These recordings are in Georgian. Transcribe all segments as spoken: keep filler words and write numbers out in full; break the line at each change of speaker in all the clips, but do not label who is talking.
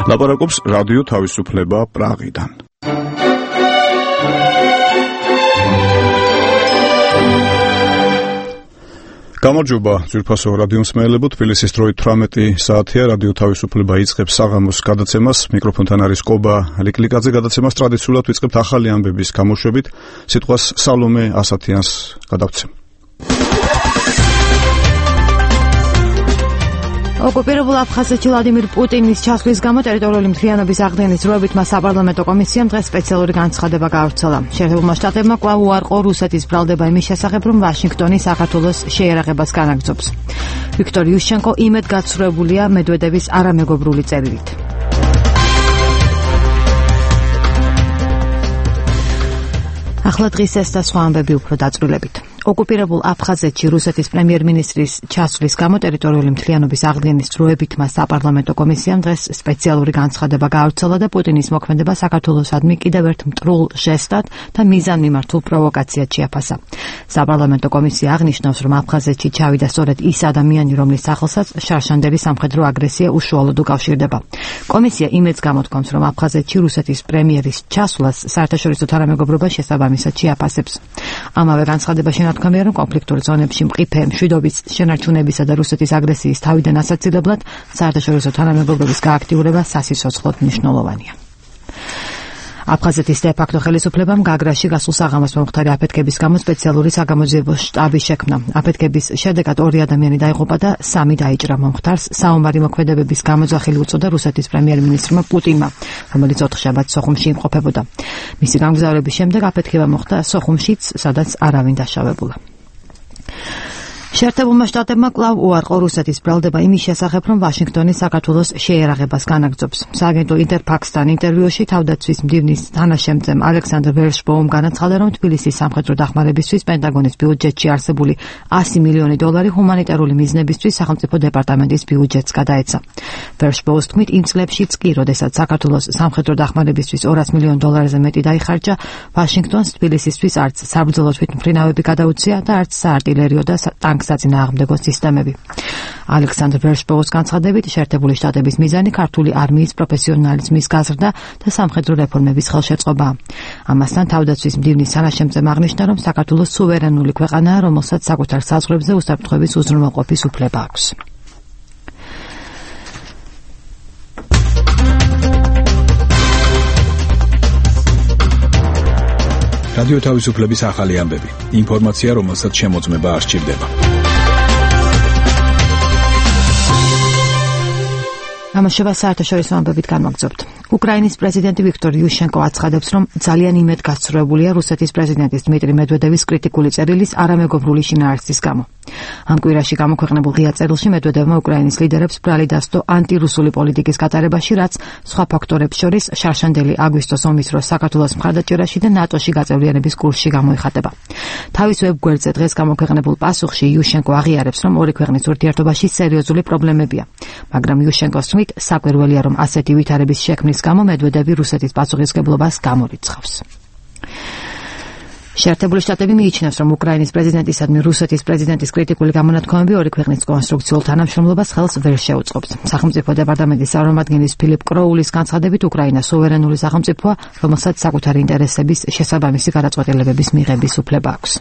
ლაპარაკობს რადიო თავისუფლება პრაღიდან. გამარჯობა ძვირფასო რადიო მსმენელებო, თბილისის დროით თვრამეტი საათია, რადიო თავისუფლება იწყებს საღამოს გადაცემას. მიკროფონთან არის კობა ლიკლიკაძე. გადაცემას ტრადიციულად ვიწყებთ ახალი ამბების გამოშვებით. სიტყვას სალომე ასათიანს გადავცემ.
ოკუპირებულ აფხაზეთში ვლადიმირ პუტინის ჩასვლის გამო ტერიტორიული მთლიანობის აღდგენის დროებით მას საპარლამენტო კომისიამ დღეს სპეციალური განცხადება გაავრცელა. შეერთებულმა შტატებმა კვლავ უარყო რუსეთის ბრალდება იმის შესახებ, რომ ვაშინგტონი საქართველოს შეერაღებას განაგრძობს. ვიქტორ იუშჩენკო იმედგაცრუებულია მედვედევის არამეგობრული წერილით. ახლა დღის ეს და სხვა ამბები უფრო დაწვრილებით. ოკუპირებულ აფხაზეთში რუსეთის პრემიერ-მინისტრის ჩასვლის გამო ტერიტორიული მთლიანობის აღდგენის დროებით მას საპარლამენტო კომისიამ დღეს სპეციალური განცხადება გაავრცელა და პუტინის მოქმედება საქართველოსადმი კიდევ ერთ მტრულ ჟესტად და მიზანმიმართულ პროვოკაციად შეაფასა. საპარლამენტო კომისია აღნიშნავს, რომ აფხაზეთში ჩავიდა სწორედ ის ადამიანი, რომლის სახელსაც შარშანდელი სამხედრო აგრესია უშუალოდ უკავშირდება. კომისია იმედს გამოთქვამს, რომ აფხაზეთში რუსეთის პრემიერის ჩასვლას საერთაშორისო თანამეგობრობა შესაბამისად შეაფასებს. ამავე განცხადებაში ნათქვამია, რომ კონფლიქტურ ზონებში მყიფე მშვიდობის შენარჩუნებისა და რუსეთის აგრესიის თავიდან ასაცილებლად საერთაშორისო თანამეგობრობის გააქტიურება სასიცოცხლოდ მნიშვნელოვანია. აფხაზეთის დე-ფაქტო ხელისუფლებამ გაგრაში გასულ საღამოს მომხდარი აფეთქების გამო სპეციალური საგამოძიებო შტაბი შექმნა. აფეთქების შედეგად ორი ადამიანი დაიღუპა და სამი დაიჭრა. მომხდარს საომარი მოქმედებების გამოძახილი უწოდა რუსეთის პრემიერ-მინისტრმა პუტინმა, რომელიც ოთხშაბათს სოხუმში იმყოფებოდა. მისი გამგზავრების შემდეგ აფეთქება მოხდა სოხუმშიც, სადაც არავინ დაშავებულა. შეერთებულმა შტატებმა კვლავ უარყო რუსეთის ბრალდება იმის შესახებ, რომ ვაშინგტონი საქართველოს შეერაღებას განაგრძობს. სააგენტო ინტერფაქსთან ინტერვიუში თავდაცვის მდივნის თანაშემწემ ალექსანდრ ვერშბოუმ განაცხადა, რომ თბილისის სამხედრო დახმარებისთვის პენტაგონის ბიუჯეტში არსებული ასი მილიონი დოლარი ჰუმანიტარული მიზნებისთვის სახელმწიფო დეპარტამენტის ბიუჯეტს გადაეცა. ვერშბოუმის თქმით, იმ წლებშიც კი, როდესაც საქართველოს სამხედრო დახმარებისთვის ორას მილიონ დოლარზე მეტი დაიხარჯა, ვაშინგტონს თბილისისთვის არც საბრძოლო თვითმფრინავები გადაუცია და არც საარტილერიო და საწინააღმდეგო სისტემები. ალექსანდრ ვერშბოუმის განცხადებით, შეერთებული შტატების მიზანი ქართული არმიის პროფესიონალიზმის გაზრდა და სამხედრო რეფორმების ხელშეწყობაა. ამასთან თავდაცვის მდივნის თანაშემწემ აღნიშნა, რომ საქართველოს სუვერენული ქვეყანაა, რომელსაც საკუთარ საზღვრებზე უსაფრთხოების უზრუნველყოფის უფლება აქვს.
რადიო თავისუფლების ახალი ამბები. ინფორმაცია, რომელსაც შემოწმება არ სჭირდება.
ამაშობა საერთაშორისო ამბებით განვაგრძობთ. უკრაინის პრეზიდენტი ვიქტორ იუშჩენკო აცხადებს, რომ ძალიან იმედგაცრუებულია რუსეთის პრეზიდენტის დმიტრი მედვედევის კრიტიკული წერილის არამეგობრული შინაარსის გამო. ამ კვირაში გამოქვეყნებულ ღია წერილში მედვედევმა უკრაინის ლიდერებს ბრალი დასდო ანტირუსული პოლიტიკის გატარებაში, რაც სხვა ფაქტორებს შორის შარშანდელი აგვისტოს ომის დროს საქართველოს მხარდაჭერაში და ნატოში გაწევრიანების კურსში გამოიხატება. თავის ვებგვერდზე დღეს გამოქვეყნებულ პასუხში იუშჩენკო აღიარებს, რომ ორი ქვეყნის ურთიერთობაში სერიოზული პრობლემებია, მაგრამ იუშჩენკოს თქმით, საკვირველია, რომ ასეთი ვითარების შექმნის გამო მედვედევი რუსეთის პასუხისმგებლობას გამორიცხავს. შეერთებული შტატები მიიჩნევს, რომ უკრაინის პრეზიდენტისადმი რუსეთის პრეზიდენტის კრიტიკული გამონათქვამები ორი ქვეყნის კონსტრუქციულ თანამშრომლობას ხელს ვერ შეუწყობს. სახელმწიფო დეპარტამენტის წარმომადგენლის ფილიპ კროულის განცხადებით, უკრაინა სუვერენული სახელმწიფოა, რომელსაც საკუთარი ინტერესების შესაბამისი გადაწყვეტილებების მიღების უფლება აქვს.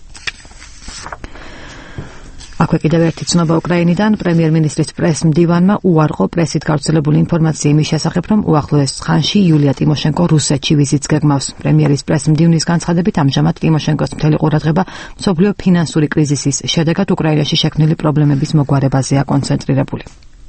აქვე კიდევ ერთი ცნობა უკრაინიდან. პრემიერ-მინისტრის პრეს-მდივანმა უარყო პრესით გავრცელებული ინფორმაცია იმის შესახებ, რომ უახლოეს ხანში იულია ტიმოშენკო რუსეთში ვიზიტს გეგმავს. პრემიერის პრეს-მდივნის განცხადებით, ამჟამად ტიმოშენკოს მთელი ყურადღება მსოფლიო ფინანსური კრიზისის შედეგად უკრაინაში შექმნილი პრობლემების მოგვარებაზეა კონცენტრირებული.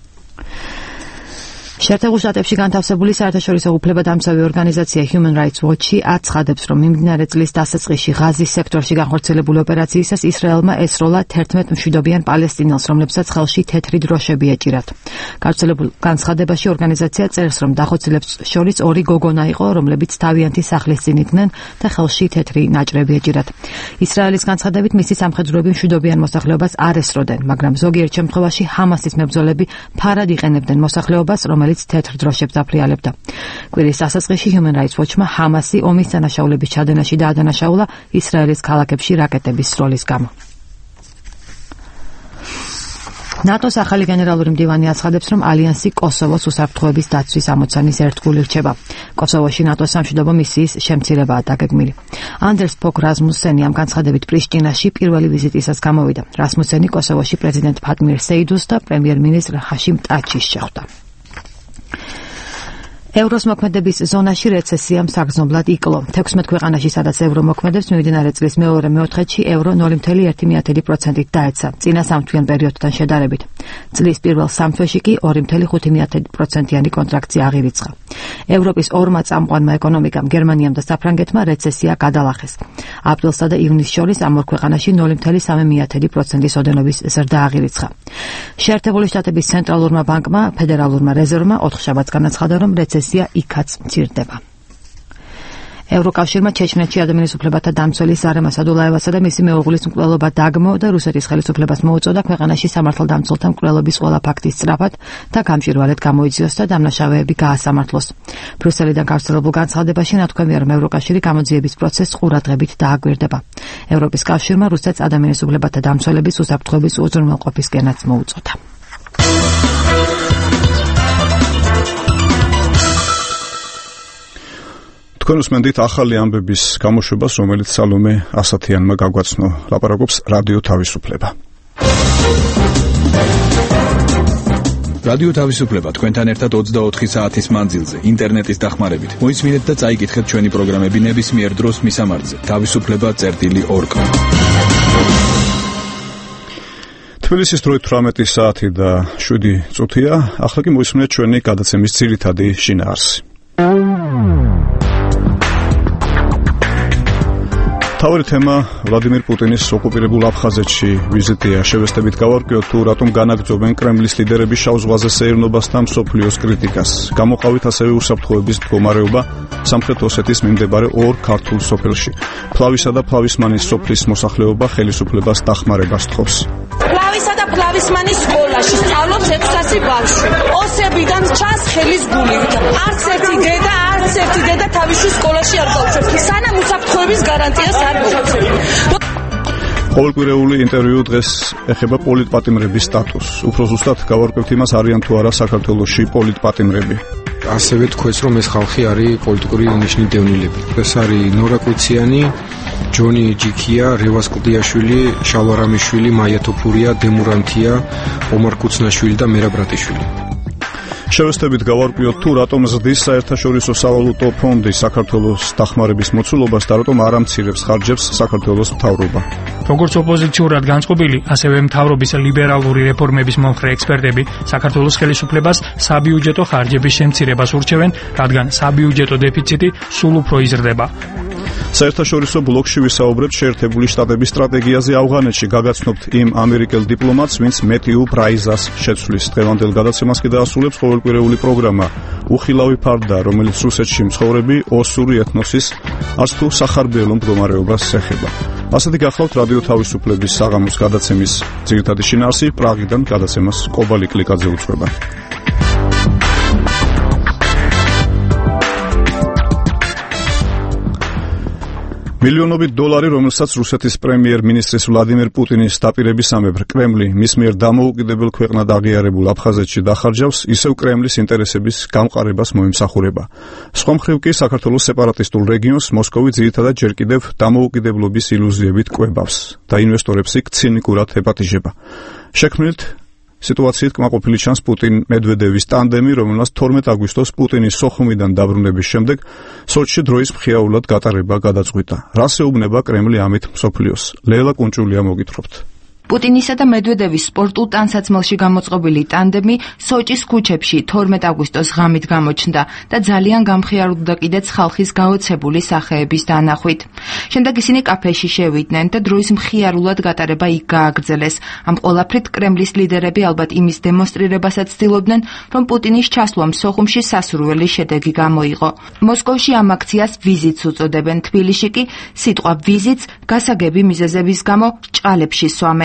შეერთებულ შტატებში განთავსებული საერთაშორისო უფლებადამცავი ორგანიზაცია Human Rights Watch-ი აცხადებს, რომ მიმდინარე წლის დასაწყისში ღაზის სექტორში განხორციელებული ოპერაციისას ისრაელმა ესროლა თერთმეტ მშვიდობიან პალესტინელს, რომლებსაც ხელში თეთრი დროშები ეჭირათ. გავრცელებულ განცხადებაში ორგანიზაცია წერს, რომ დახოცილებს შორის ორი გოგონა იყო, რომლებიც თავიანთი სახლის წინ იდგნენ და ხელში თეთრი ნაჭრები ეჭირათ. ისრაელის განცხადებით, მისი სამხედროები მშვიდობიან მოსახლეობას არ ესროდნენ, მაგრამ ზოგიერთ შემთხვევაში ჰამასის მებრძოლები ფარად იყენებდნენ მოსახლეობას, რომელიც თეთრ დროშებს აფრიალებდა. კვირის დასაწყისში Human Rights Watch-მა ჰამასი ომის დანაშაულების ჩადენაში დაადანაშაულა ისრაელის ქალაქებში რაკეტების სროლის გამო. ნატოს ახალი გენერალური მდივანი აცხადებს, რომ ალიანსი კოსოვოს უსაფრთხოების დაცვის ამოცანის ერთგული რჩება. კოსოვოში ნატოს სამშვიდობო მისიის შემცირებაა დაგეგმილი. ანდერს ფოგ რასმუსენი ამ განცხადებით პრიშტინაში პირველი ვიზიტისას გამოვიდა. რასმუსენი კოსოვოში პრეზიდენტ ფატმირ სეიდუს და პრემიერ-მინისტრ ჰაშიმ ტაჩის შეხვდა. ევროს მოქმედების ზონაში რეცესიამ საგრძნობლად იკლო. თექვსმეტ ქვეყანაში, სადაც ევრო მოქმედებს, მიმდინარე წლის მეორე მეოთხედში ევრო ნული ფاصლე ერთი პროცენტით დაეცა, წინა სამთვიან პერიოდთან შედარებით. წლის პირველ სამ თვეში კი ორი ფاصლე ხუთი პროცენტიანი კონტრაქცია აღირიცხა. ევროპის ორმა წამყვანმა ეკონომიკამ, გერმანიამ და საფრანგეთმა რეცესია გადალახეს. აპრილსა და ივნისს შორის ამ ორ ქვეყანაში ნული ფاصლე სამი პროცენტის ოდენობის ზრდა აღირიცხა. შეერთებული შტატების ცენტრალურმა ბანკმა, ფედერალურმა რეზერვმა ოთხშაბათს განაცხადა, რომ რეცესია იქაც მცირდება. ევროკავშირმა ჩეჩნეთში ადამიანის უფლებათა დამცველი სარემ ასადულაევასა და მისი მეუღლის მკვლელობა დაგმო და რუსეთის ხელისუფლებას მოუწოდა ქვეყანაში სამართალდამცველთა მკვლელობის ყველა ფაქტის სწრაფად და გამჭვირვალედ გამოიძიოს და დამნაშავეები გაასამართლოს. ბრიუსელიდან გავრცელებულ განცხადებაში ნათქვამია, რომ ევროკავშირი გამოძიების პროცესს ყურადღებით დააგვირდება. ევროპის კავშირმა რუსეთს ადამიანის უფლებათა დამცველების უსაფრთხოების უზრუნველყოფისკენაც მოუწოდა.
თქვენ უსმენთ ახალი ამბების გამოშვებას, რომელიც სალომე ასათიანმა გაგვაცნო. ლაპარაკობს რადიო თავისუფლება.
რადიო თავისუფლება თქვენთან ერთად ოცდაოთხი საათის მანძილზე, ინტერნეტის დახმარებით. მოისმინეთ და წაიკითხეთ ჩვენი პროგრამები ნებისმიერ დროს მისამართზე. თავისუფლება წერტილი ორ კა. თბილისის დროით თვრამეტი საათი და შვიდი წუთია. ახლა კი მოისმინეთ ჩვენი გადაცემის ძირითადი შინაარსი. თავი თემა ვლადიმერ პუტინის ოკუპირებულ აფხაზეთში ვიზიტია. შევესწრებით გავარკვიოთ თუ რატომ განაგრძობენ კრემლის ლიდერები შავ ზღვაზე სეირნობას და მსოფლიოს კრიტიკას. გამოყავით ასევე უსაფრთხოების მდგომარეობა სამხრეთ ოსეთის მიმდებარე ორ ქართულ სოფელში. ფლავისა და ფლავისმანის სოფლის მოსახლეობა ხელისუფლებას დახმარებას თხოვს.
ფლავისა და ფლავისმანის სკოლაში სწავლობს ექვსასი ბავშვი. ოსებიდან ჩანს ხელის გული. არც ერთი დედა, არც ერთი დედა თავისი სკოლაში არ გაუშვებს. სანამ უსაფრთხოების გარანტიას არ მოუწევს.
ყოველკვირეული ინტერვიუ დღეს ეხება პოლიტპატიმრების სტატუსს. უფრო ზუსტად გავარკვევთ იმას, არიან თუ არა საქართველოში პოლიტპატიმრები.
ასევე თქვენს, რომ ეს ხალხი არის პოლიტიკური ნიშნით დევნილები. ეს არის ნორა კვიციანი, ჯონი ჯიქია, რევას კლდიაშვილი, შალვარამიშვილი, მაია თოფურია, დემურანთია, ომარ კუცნაშვილი და მერაბ რატიშვილი.
შევესწრებით გავარკვიოთ თუ რატომ ზრდის საერთაშორისო სავალუტო ფონდი საქართველოს დახმარების მოცულობას და რატომ არ ამცირებს ხარჯებს საქართველოს მთავრობა.
როგორც ოპოზიციურად განწყობილი, ასევე მთავრობის ლიბერალური რეფორმების მომხრე ექსპერტები საქართველოს ხელისუფლებას საბიუჯეტო ხარჯების შემცირებას ურჩევენ, რადგან საბიუჯეტო დეფიციტი სულ უფრო იზრდება.
საერთაშორისო ბლოკში ვისაუბრებთ შეერთებული შტატების სტრატეგიაზე ავღანეთში. გაგაცნობთ იმ ამერიკელ დიპლომატს, ვინც მეტიუ პრაიზას შეცვლის. დღევანდელ გადაცემას კი დაასრულებს ყოველკვირეული პროგრამა უხილავი ფარდა, რომელიც რუსეთში მცხოვრები ოსური ეთნოსის არც თუ სახარბიელო მდგომარეობას ეხება. ასეთი გახლავთ რადიო თავისუფლების საღამოს გადაცემის ძირითადი შინაარსი. პრაღიდან გადაცემას კობალი კლიკაძე უძღვება. მილიონობით დოლარი, რომელსაც რუსეთის პრემიერ-მინისტრის ვლადიმერ პუტინის დაპირებისამებრ კრემლი მის მიერ დამოუკიდებელ ქვეყნად აღიარებულ აფხაზეთში დახარჯავს, ისევ კრემლის ინტერესების გამყარებას მოიმსახურება. სხვა მხრივ კი საქართველოს სეპარატისტულ რეგიონს მოსკოვი ძირითადად ჯერ კიდევ დამოუკიდებლობის ილუზიებით კვებავს და ინვესტორებს იქ ცინიკურად ეპატიჟება. შექმნილთ სიტუაციით კმაყოფილი ჩანს პუტინ-მედვედევის ტანდემი, რომელმაც თორმეტ აგვისტოს პუტინის სოხუმიდან დაბრუნების შემდეგ სოჩში დროის მხიაულად გატარება გადაწყვიტა. რას ეუბნება კრემლი ამით მსოფლიოს? ლელა კუნჭულია მოგითხრობთ.
პუტინისა და მედვედევის სპორტულ ტანსაცმელში გამოწყობილი ტანდემი სოჭის ქუჩებში თორმეტ აგვისტოს ღამით გამოჩნდა და ძალიან გამხიარდა კიდეც ხალხის გაოცებული სახეების დანახვით. შემდეგ ისინი კაფეში შევიდნენ და დროის მხიარულად გატარება იქ გააგრძელეს. ამ ყველაფრით კრემლის ლიდერები ალბათ იმის დემონსტრირებასაც ცდილობდნენ, რომ პუტინის ჩასვლამ სოხუმში სასურველი შედეგი გამოიღო. მოსკოვში ამ აქციას ვიზიტს უწოდებენ, თბილისში კი სიტყვა ვიზიტს გასაგები მიზეზების გამო ჭყალებში სვამენ.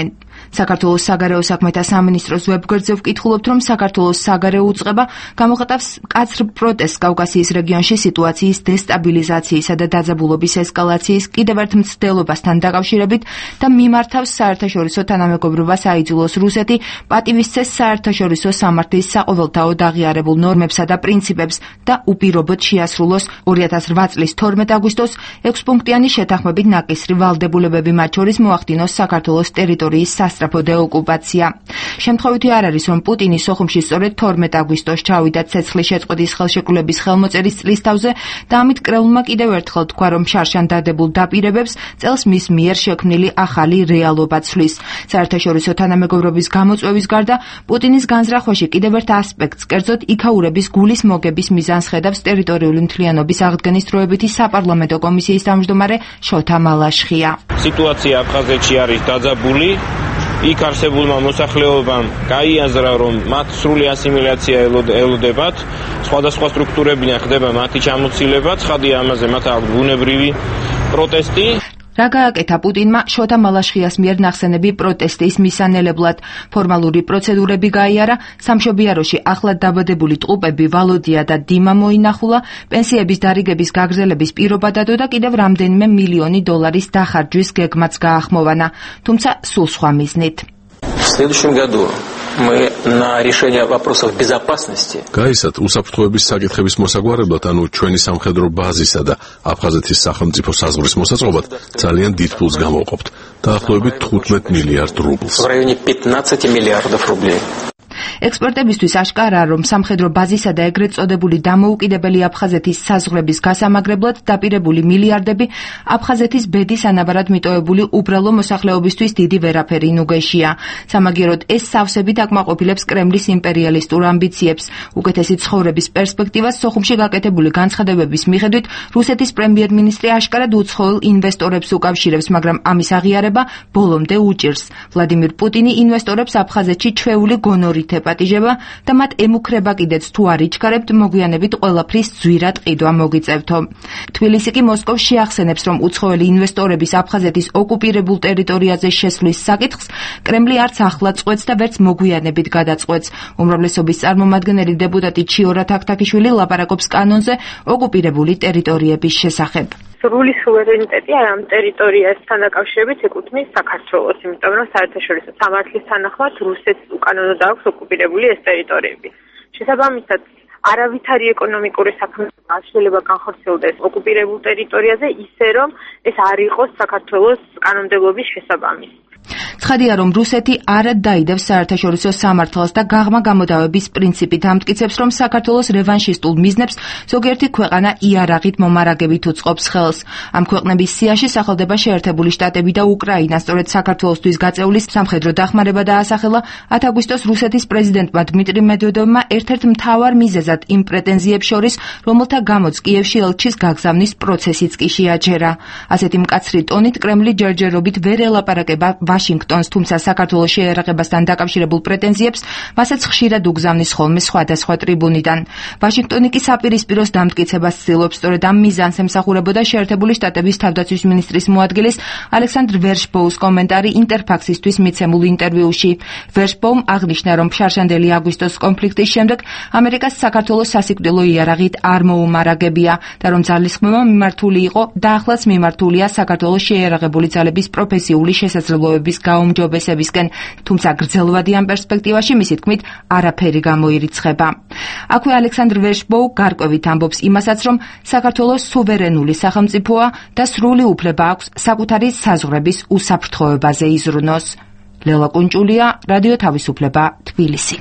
საქართველოს საგარეო საქმეთა სამინისტროს ვებგვერდზე ვკითხულობთ, რომ საქართველოს საგარეო უწყება გამოხატავს მკაცრ პროტესტს კავკასიის რეგიონში სიტუაციის დესტაბილიზაციისა და დაძაბულობის ესკალაციის კიდევ ერთ მცდელობასთან დაკავშირებით და მიმართავს საერთაშორისო თანამეგობრობას აიძულოს რუსეთი პატივისცეს საერთაშორისო სამართლის საყოველთაოდ აღიარებულ ნორმებსა და პრინციპებს და უპირობოდ შეასრულოს ორი ათას რვა წლის თორმეტ აგვისტოს ექვსპუნქტიანი შეთანხმებით ნაკისრი ვალდებულებები, მათ შორის მოახდინოს საქართველოს ტერიტორიის სასწრაფო დეოკუპაცია. შემთხვევითი არ არის, რომ პუტინის სოხუმში სწორედ თორმეტ აგვისტოს ჩავიდა ცეცხლის შეწყვეტის ხელშეკრულების ხელმოწერის წლისთავზე და ამით კრემლმა კიდევ ერთხელ თქვა, რომ შარშან დადებულ დაპირებებს წელს მის მიერ შექმნილი ახალი რეალობა ცვლის. საერთაშორისო თანამეგობრობის გამოწვევის გარდა პუტინის განზრახვაში კიდევ ერთ ასპექტს, კერძოდ იქაურების გულის მოგების მიზანს ხედავს ტერიტორიული მთლიანობის აღდგენის დროებითი საპარლამენტო კომისიის თავმჯდომარე შოთა მალაშხია.
სიტუაცია აფხაზეთში არის დაძაბული. იქ არსებულმა მოსახლეობამ გაიაზრა, რომ მათ სრული ასიმილაცია ელოდებათ, სხვადასხვა სტრუქტურებიდან ხდება მათი ჩამოცილება, ცხადია ამაზე მათ აქვს ბუნებრივი პროტესტი.
რა გააკეთა პუტინმა შოთა მალაშხიას მიერ ნახსენები პროტესტის მისანელებლად. ფორმალური პროცედურები გაიარა, სამშობიაროში ახლად დაბადებული ტყუპები ვალოდია და დიმა მოინახულა, პენსიების დარიგების გაგრძელების პირობა დადო და კიდევ რამდენიმე მილიონი დოლარის დახარჯვის გეგმაც გაახმოვანა, თუმცა სულ სხვა მიზნით.
В следующем году мы на решение вопросов безопасности.
Გაისად უსაფრთხოების საკითხების მოსაგვარებლად, ანუ ჩვენი სამხედრო ბაზისა და აფხაზეთის სახელმწიფო საზღვრის მოსაწყობად ძალიან დიდ ფულს გამოვყოფთ. დაახლოებით თხუთმეტ მილიარდ რუბლს.
В районе пятнадцати миллиардов рублей.
ექსპერტებისთვის აშკარაა, რომ სამხედრო ბაზისა და ეგრეთ წოდებული დამოუკიდებელი აფხაზეთის საზღვრების გასამაგრებლად დაპირებული მილიარდები აფხაზეთის ბედის ანაბარად მიტოვებული უბრალო მოსახლეობისთვის დიდი ვერაფერი ნუგეშია. სამაგიეროდ ეს სავსებით აკმაყოფილებს კრემლის იმპერიალისტურ ამბიციებს. უკეთესი ცხოვრების პერსპექტივას სოხუმში გაკეთებული განცხადებების მიხედვით რუსეთის პრემიერ-მინისტრი აშკარად უცხოელ ინვესტორებს უკავშირებს, მაგრამ ამის აღიარება ბოლომდე უჭირს. ვლადიმირ პუტინი ინვესტორებს აფხაზეთში ჩვეული გონორით ეპატიჟება და მათ ემუქრება კიდეც თუ არ იჩქარებთ, მოგვიანებით ყველაფრის ძვირად ყიდვა მოგიწევთო. თბილისი კი მოსკოვს შეახსენებს, რომ უცხოელი ინვესტორების აფხაზეთის ოკუპირებულ ტერიტორიაზე შესვლის საკითხს კრემლი არც ახლად წყვეტს და ვერც მოგვიანებით გადაწყვეტს. უმრავლესობის წარმომადგენელი დეპუტატი ჩიორა თაქთაქიშვილი ლაპარაკობს კანონზე ოკუპირებული ტერიტორიების შესახებ.
სრული სუვერენიტეტი ამ ტერიტორიასთან დაკავშირებით ეკუთვნის საქართველოს, იმიტომ რომ საერთაშორისო სამართლის თანახმად რუსეთს უკანონოდ აქვს ოკუპირებული ეს ტერიტორიები. შესაბამისად, არავითარი ეკონომიკური საქმიანობა არ შეიძლება განხორციელდეს ოკუპირებულ ტერიტორიაზე ისე, რომ ეს არ იყოს საქართველოს კანონმდებლობის შესაბამისი.
ცხადია, რომ რუსეთი არად დაიდევს საერთაშორისო სამართალს და გაღმა გამოდავების პრინციპით ამტკიცებს, რომ საქართველოს რევანშისტულ მიზნებს ზოგიერთი ქვეყანა იარაღით მომარაგებით უწყობს ხელს. ამ ქვეყნების სიაში სახელდება შეერთებული შტატები და უკრაინა. სწორედ საქართველოსთვის გაწეული სამხედრო დახმარება დაასახელა ათ აგვისტოს რუსეთის პრეზიდენტმა დმიტრი მედვედევმა ერთ-ერთ მთავარ მიზეზად იმ პრეტენზიებს შორის, რომელთა გამოც კიევში ელჩის გაგზავნის პროცესიც კი შეაჩერა. ასეთი მკაცრი ტონით კრემლი ჯერჯერობით ვერ ელაპარაკება ვაშინგტონს, თუმცა საქართველოს შეერაღებასთან დაკავშირებულ პრეტენზიებს მასაც ხშირად უგზავნის ხოლმე სხვადასხვა ტრიბუნიდან. ვაშინგტონი კი საპირისპიროს დამტკიცებას ცდილობს, სწორედ ამ მიზანს ემსახურებოდა შეერთებული შტატების თავდაცვის მინისტრის მოადგილის ალექსანდრ ვერშბოუს კომენტარი ინტერფაქსისთვის მიცემულ ინტერვიუში. ვერშბოუმ აღნიშნა, რომ შარშანდელი აგვისტოს კონფლიქტის შემდეგ ამერიკას საქართველოს სასიკვდილო იარაღით არ მოუმარაგებია და რომ ძალისხმევა მიმართული იყო და ახლაც მიმართულია საქართველოს შეერაღებული ძალების პროფესიული შესაძლებლობების გაუმჯობესებისკენ, თუმცა გრძელვადი ამ პერსპექტივაში მისი თქმით არაფერი გამოირიცხება. აქვე ალექსანდრ ვერშბოუ გარკვევით ამბობს იმასაც, რომ საქართველოს სუვერენული სახელმწიფოა და სრული უფლება აქვს საკუთარი საზღვრების უსაფრთხოებაზე იზრუნოს. ლელა კუნჭულია, რადიო თავისუფლება, თბილისი.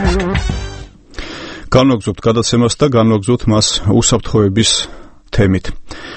განვაგრძობთ გადაცემას და განვაგრძობთ მას უსაფრთხოების თემით.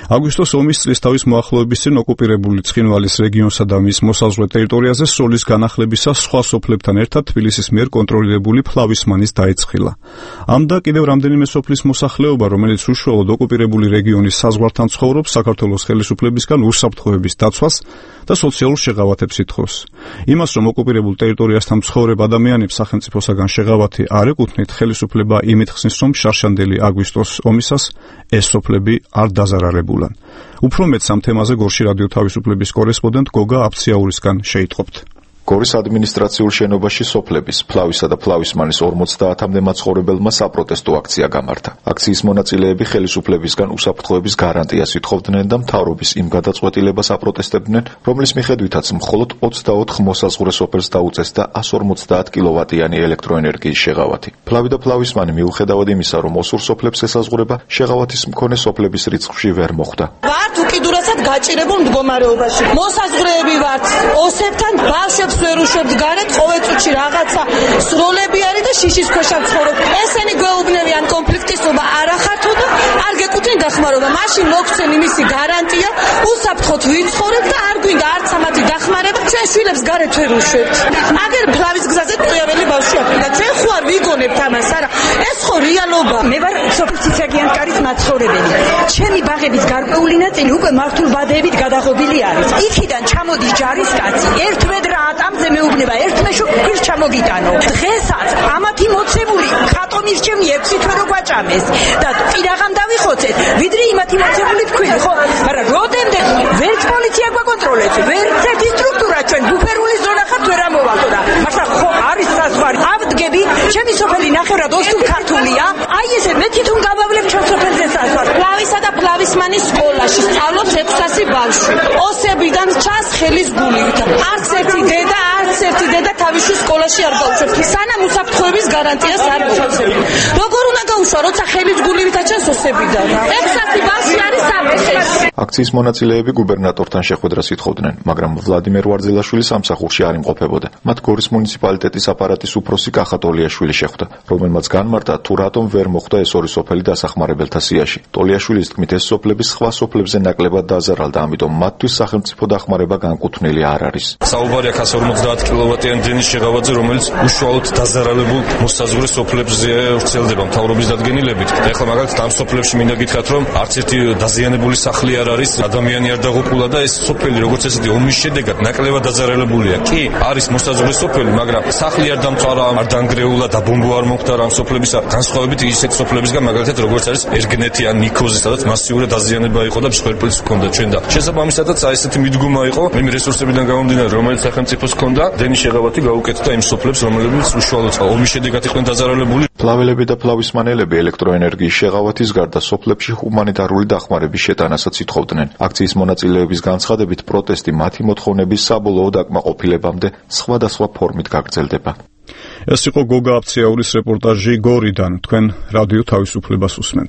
აგვისტოს ომის წლისთავის მოახლოების წინ ოკუპირებული ცხინვალის რეგიონსა და მის მოსაზღვრე ტერიტორიაზე სოლის განახლებისას სხვა სოფლებთან ერთად თბილისის მიერ კონტროლირებული ფლავისმანის დაეცხილა. ამ და კიდევ რამდენიმე სოფლის მოსახლეობა, რომელიც უშუალოდ ოკუპირებული რეგიონის საზღვართან ცხოვრობს, საქართველოს ხელისუფლებისგან უსაფრთხოების დაცვას და სოციალურ შეღავათებს ითხოვს. იმას, რომ ოკუპირებულ ტერიტორიასთან მცხოვრებ ადამიანებს სახელმწიფოსაგან შეღავათი არ ეკუთვნით, ხელისუფლება იმით ხსნის, რომ შარშანდელი აგვისტოს ომისას ეს სოფლები არ დაზარალებულან. უფრო მეტს ამ თემაზე გორში რადიო თავისუფლების კორესპონდენტ გოგა აფციაურისგან შეიტყობთ.
გორის ადმინისტრაციულ შენობაში სოფლების ფლავისა და ფლავისმანის ორმოცდაათამდე მაცხოვრებელმა საპროტესტო აქცია გამართა. აქციის მონაწილეები ხელისუფლებისგან უსაფრთხოების გარანტიას ითხოვდნენ და მთავრობის იმ გადაწყვეტილებას აპროტესტებდნენ, რომლის მიხედვითაც მხოლოდ ოცდაოთხ მოსაზღვრე სოფელს დაუწესდა εκατს ორმოცდაათ კილოვატიანი ელექტროენერგიის შეღავათი. ფლავი და ფლავისმანი მიუხედავად იმისა, რომ ოსურ სოფლებს ესაზღვრება, შეღავათის მქონე სოფლების რიცხვში ვერ მოხვდა.
ვართ უკიდურესად გაჭირებულ მდგომარეობაში. მოსაზღვრეები ვართ ოსებთან, ბავშვებს ვერ უშვებთ გარეთ, ყოველ წუთში რაღაცა სროლები არის და შიშის ქვეშ ცხოვრობ. ესენი გვეუბნებიან კონფლიქტისობა არ ახართო და არ გეკუთვნით დახმარება. მაშინ მოგცემ იმისი გარანტია, უსაფრთხოდ ვიცხოვრებ და არ გვინდა არც ამათი დახმარება. ჩვენ შვილებს გარეთ ვერ უშვებთ. აგერ ფლავის გზაზე ტყუეველი ბავშვი აქვთ. ჩვენ ხო არ ვიგონებთ ამას, არა. ეს ხო რეალობა.
მე ვარ სოფელ ციცაგიანკარის მაცხოვრებელი. ჩემი ბაღების გარკვეული ნაწილი უკვე მართულ ბადეებით გადაღობილი არის. იქიდან ჩამოდის ჯარისკაცი, ერთ ვედრა ატამზე მეუბნება, ერთმა შუქის ჩამოგიტანო. დღესაც ამათი მოცემული ხატო მირჩემი ექვსი თვე რო გვაჭამეს და პირაღამ დავიხოცეთ, ვიდრე იმათი მოცემული თქვილი, ხო? მაგრამ როდემდე ვერც პოლიცია გვაკონტროლებს, ვერც ერთი სტრუქტურა ჩვენ ბუფერული ზონა ხართ ვერ ამოვალო და მართლა ხო არის საზღვარი. ავდგები, ჩემი სოფელი ნახევრად ოსურ ქართულია. აი ესე მე თვითონ გავავლებ ჩვენ სოფელზე საზღვარს.
ფლავისა და ფლავისმანის სკოლაში სწავლობს ექვსასი ბავშვი. ოსებიდან ჩას ხელის გულით. არც ერთი დედა, არც ერთი დედა თავისში სკოლაში არ გაუშვებს. სანამ უსაფრთხოების გარანტიას არ მოგცემ. როგორ უნდა გაუშვა, როცა ხელის გულივით აჩენს ოსებიდან? ექვსასი ბავშვი არის საფეხეს.
აქციის მონაწილეები გუბერნატორთან შეხვედრას ითხოვდნენ, მაგრამ ვლადიმერ ვარძელაშვილი სამსახურში არ იმყოფებოდა. მათ გორის მუნიციპალიტეტის აპარატის უფროსი კახა ტოლიაშვილი შეხვდა, რომელმაც განმარტა თუ რატომ ვერ მოხვდა ეს ორი სოფელი დასახმარებელთა სიაში. ტოლიაშვილის თქმით, ეს სოფლები სხვა სოფლებზე ნაკლებად დაზარალდა, ამიტომ მათთვის სახელმწიფო დახმარება განკუთვნილი არ არის.
საუბარია εκατს ორმოცდაათ კილოვატიანი დენის შეღავათზე, რომელიც უშუალოდ დაზარალებულ მოსაზღვრე სოფლებზე ვრცელდება მთავრობის დადგენილებით. ეხლა მაგალითად ამ სოფლებში მინდა გითხრათ, რომ არც ერთი დაზიანებული სახლი არ არის, ადამიანი არ დაღუპულა და ეს სოფელი როგორც ესეთი ომის შედეგად ნაკლებად დაზარალებულია. კი, არის მოსაზღვრე სოფელი, მაგრამ სახლი არ დამწვარა, არ დანგრეულა, დაბომბვა არ მოხდა ამ სოფლებისა. განსხვავებით ისეთ სოფლებისგან, მაგალითად როგორც არის ერგნეთი ან ნიქოზი, სადაც მასიური დაზიანება იყო და მსხვერპლიც ჰქონდა ჩვენ და შესაბამისადაც აი ესეთი მიდგომა იყო იმ რესურსებიდან გამომდინარე, რომელიც სახელმწიფოს ჰქონდა, დენის შეღავათი გაუკეთდა იმ სოფლებს, რომლებიც უშუალოდ ომის შედეგად იყვნენ დაზარალებული.
ფლაველები და ფლავისმანელები ელექტროენერგიის შეღავათის გარდა სოფლებში ჰუმანიტარული დახმარების შეტანასაც ითხოვდნენ. აქციის მონაწილეების განცხადებით, პროტესტი მათი მოთხოვნების საბოლოო დაკმაყოფილებამდე სხვადასხვა ფორმით გაგრძელდება.
ეს იყო გოგა აფციაურის რეპორტაჟი გორიდან. თქვენ რადიო თავისუფლებას უსმენთ.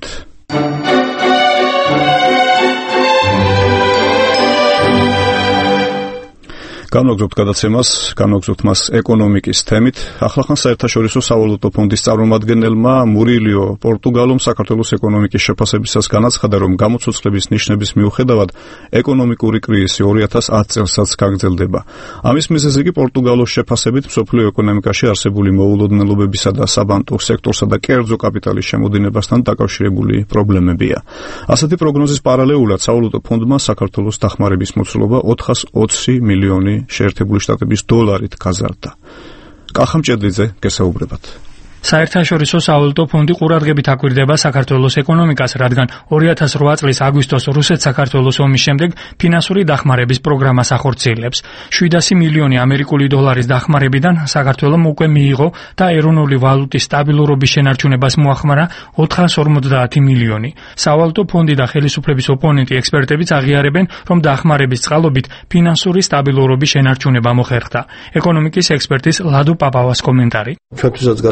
განვაგრძობთ გადაცემას, განვაგრძობთ მას ეკონომიკის თემით. ახლახან საერთაშორისო სავალუტო ფონდის წარმომადგენელმა მურილიო პორტუგალომ საქართველოს ეკონომიკის შეფასებისას განაცხადა, რომ გამოცოცხლების ნიშნების მიუხედავად ეკონომიკური კრიზისი ორი ათას ათ წელსაც გაგრძელდება. ამის მიზეზი კი პორტუგალოს შეფასებით მსოფლიო ეკონომიკაში არსებული მოულოდნელობებისა და საბანკო სექტორსა და კერძო კაპიტალის შემოდინებასთან დაკავშირებული პრობლემებია. ასეთი პროგნოზის პარალელურად სავალუტო ფონდმა საქართველოს დახმარების მოცულობა ოთხას ოცი მილიონი შეერთებული შტატების დოლარით გაზარდა. კახა მჭედლიძე გესაუბრებათ.
საერთაშორისო სავალუტო ფონდი ყურადღებით აკვირდება საქართველოს ეკონომიკას, რადგან ორი ათას რვა წლის აგვისტოს რუსეთ-საქართველოს ომის შემდეგ ფინანსური დახმარების პროგრამას ახორციელებს. შვიდასი მილიონი ამერიკული დოლარის დახმარებიდან საქართველომ უკვე მიიღო და ეროვნული ვალუტის სტაბილურობის შენარჩუნებას მოახმარა ოთხას ორმოცდაათი მილიონი. სავალუტო ფონდი და ხელისუფლების ოპონენტი ექსპერტებიც აღიარებენ, რომ დახმარების წყალობით ფინანსური სტაბილურობის შენარჩუნება მოხერხდა. ეკონომიკის ექსპერტის ლადო პაპავას კომენტარი.
ჩვენთვისაც გასაგებია,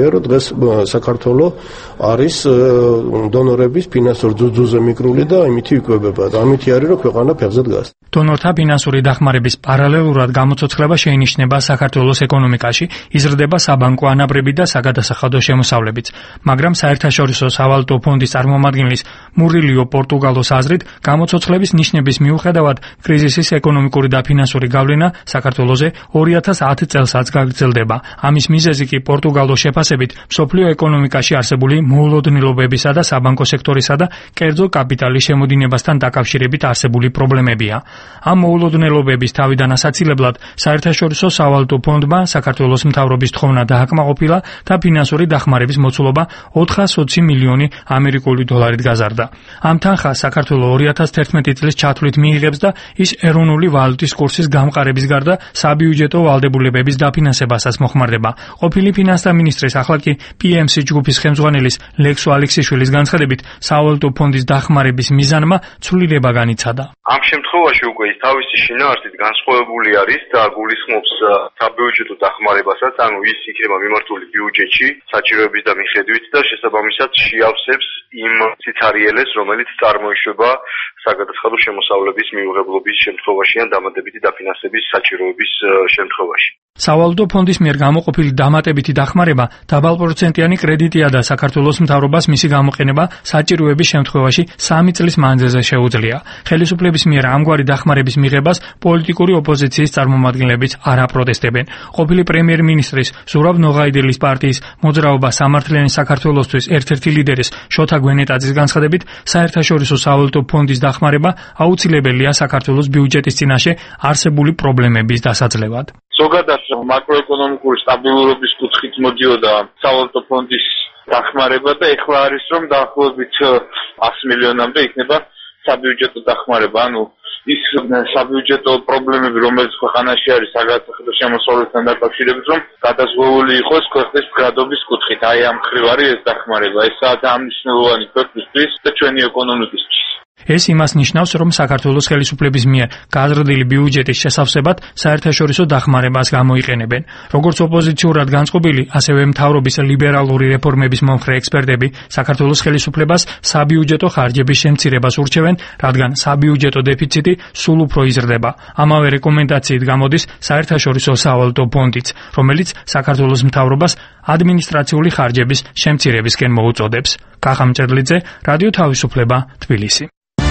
გასაგებია, რომ დღეს საქართველო არის დონორების ფინანსურ ძუძუზე მიკრული და იმითი იკვებება და ამითი არის, რომ ქვეყანა ფეხზე დგას.
დონორთა ფინანსური დახმარების პარალელურად გამოცოცხლება შეინიშნება საქართველოს ეკონომიკაში, იზრდება საბანკო ანაბრები და საგადასახადო შემოსავლებიც. მაგრამ საერთაშორისო სავალუტო ფონდის წარმომადგენლის მურილიო პორტუგალოს აზრით, გამოცოცხლების ნიშნების მიუხედავად, კრიზისის ეკონომიკური და ფინანსური გავლენა საქართველოზე ორი ათას ათი წელსაც გაგრძელდება. ამის მიზეზი კი პორტუგალოს შეფასებით მსოფლიო ეკონომიკაში არსებული მოულოდნელობებისა და საბანკო სექტორისა და კერძო კაპიტალის შემოდინებასთან დაკავშირებით არსებული პრობლემებია. ამ მოულოდნელობების თავიდან ასაცილებლად საერთაშორისო სავალუტო ფონდმა საქართველოს მთავრობის თხოვნა დააკმაყოფილა და ფინანსური დახმარების მოცულობა ოთხას ოცი მილიონი ამერიკული დოლარით გაზარდა. ამ თანხას საქართველო ორი ათას თერთმეტი წლის ჩათვლით მიიღებს და ის ეროვნული ვალუტის კურსის გამყარების გარდა საბიუჯეტო ვალდებულებების დაფინანსებასაც მოხმარდება. ყოფილი ფინანსთა მინისტრის ახლა კი პი ემ სი ჯგუფის ხელმძღვანელის ლექსო ალექსიშვილის განცხადებით, სავალუტო ფონდის დახმარების მიზანმა ცვლილება განიცადა.
ამ შემთხვევაში უკვე ის თავისი შინაარსით განსხვავებული არის და გულისხმობს საბიუჯეტო დახმარებასაც, ანუ ის იქნება მიმართული ბიუჯეტში საჭიროების და მიხედვით და შესაბამისად შეავსებს იმ სიცარიელეს, რომელიც წარმოიშვება საგადასახადო შემოსავლების მიუღებლობის შემთხვევაში ან დამატებითი დაფინანსების საჭიროების შემთხვევაში.
სავალუტო ფონდის მიერ გამოყოფილი დამატებითი დახმარება დაბალპროცენტიანი კრედიტია და საქართველოს მთავრობას მისი გამოყენება საჭიროების შემთხვევაში სამი წლის მანძილზე შეუძლია. ხელისუფლების მიერ ამგვარი დახმარების მიღებას პოლიტიკური ოპოზიციის წარმომადგენლებიც არ აპროტესტებენ. ყოფილი პრემიერ-მინისტრის ზურაბ ნოღაიდელის პარტიის მოძრაობა სამართლიანი საქართველოსთვის ერთ-ერთი ლიდერის შოთა გვენეტაძის განცხადებით, საერთაშორისო სავალუტო ფონდის დახმარება აუცილებელია საქართველოს ბიუჯეტის წინაშე არსებული პრობლემების დასაძლევად.
ზოგადად მაკროეკონომიკური სტაბილურობის კუთხით მოდიოდა სავალუტო ფონდის დახმარება და ეხლა არის რომ დაახლოებით ას მილიონამდე იქნება საბიუჯეტო დახმარება. ანუ ის საბიუჯეტო პრობლემები, რომელიც ქვეყანაში არის საგადასახადო შემოსავლებთან დაკავშირებით, რომ გადაზღვეული იყოს ქვეყნის მდგრადობის კუთხით. აი ამ მხრივ არის ეს დახმარება. ესაა დამნიშნულოვანი ქვეყნისთვის და ჩვენი ეკონომიკისთვის.
ეს იმას ნიშნავს, რომ საქართველოს ხელისუფლების მიერ გაზრდილი ბიუჯეტის შესავსებად საერთაშორისო დახმარებას გამოიყენებენ. როგორც ოპოზიციურად განწყობილი, ასევე მთავრობის ლიბერალური რეფორმების მომხრე ექსპერტები საქართველოს ხელისუფლებას საბიუჯეტო ხარჯების შემცირებას ურჩევენ, რადგან საბიუჯეტო დეფიციტი სულ უფრო იზრდება. ამავე რეკომენდაციით გამოდის საერთაშორისო სავალუტო ფონდიც, რომელიც საქართველოს მთავრობას ადმინისტრაციული ხარჯების შემცირებისკენ მოუწოდებს. კახა მჭედლიძე, რადიო თავისუფლება, თბილისი.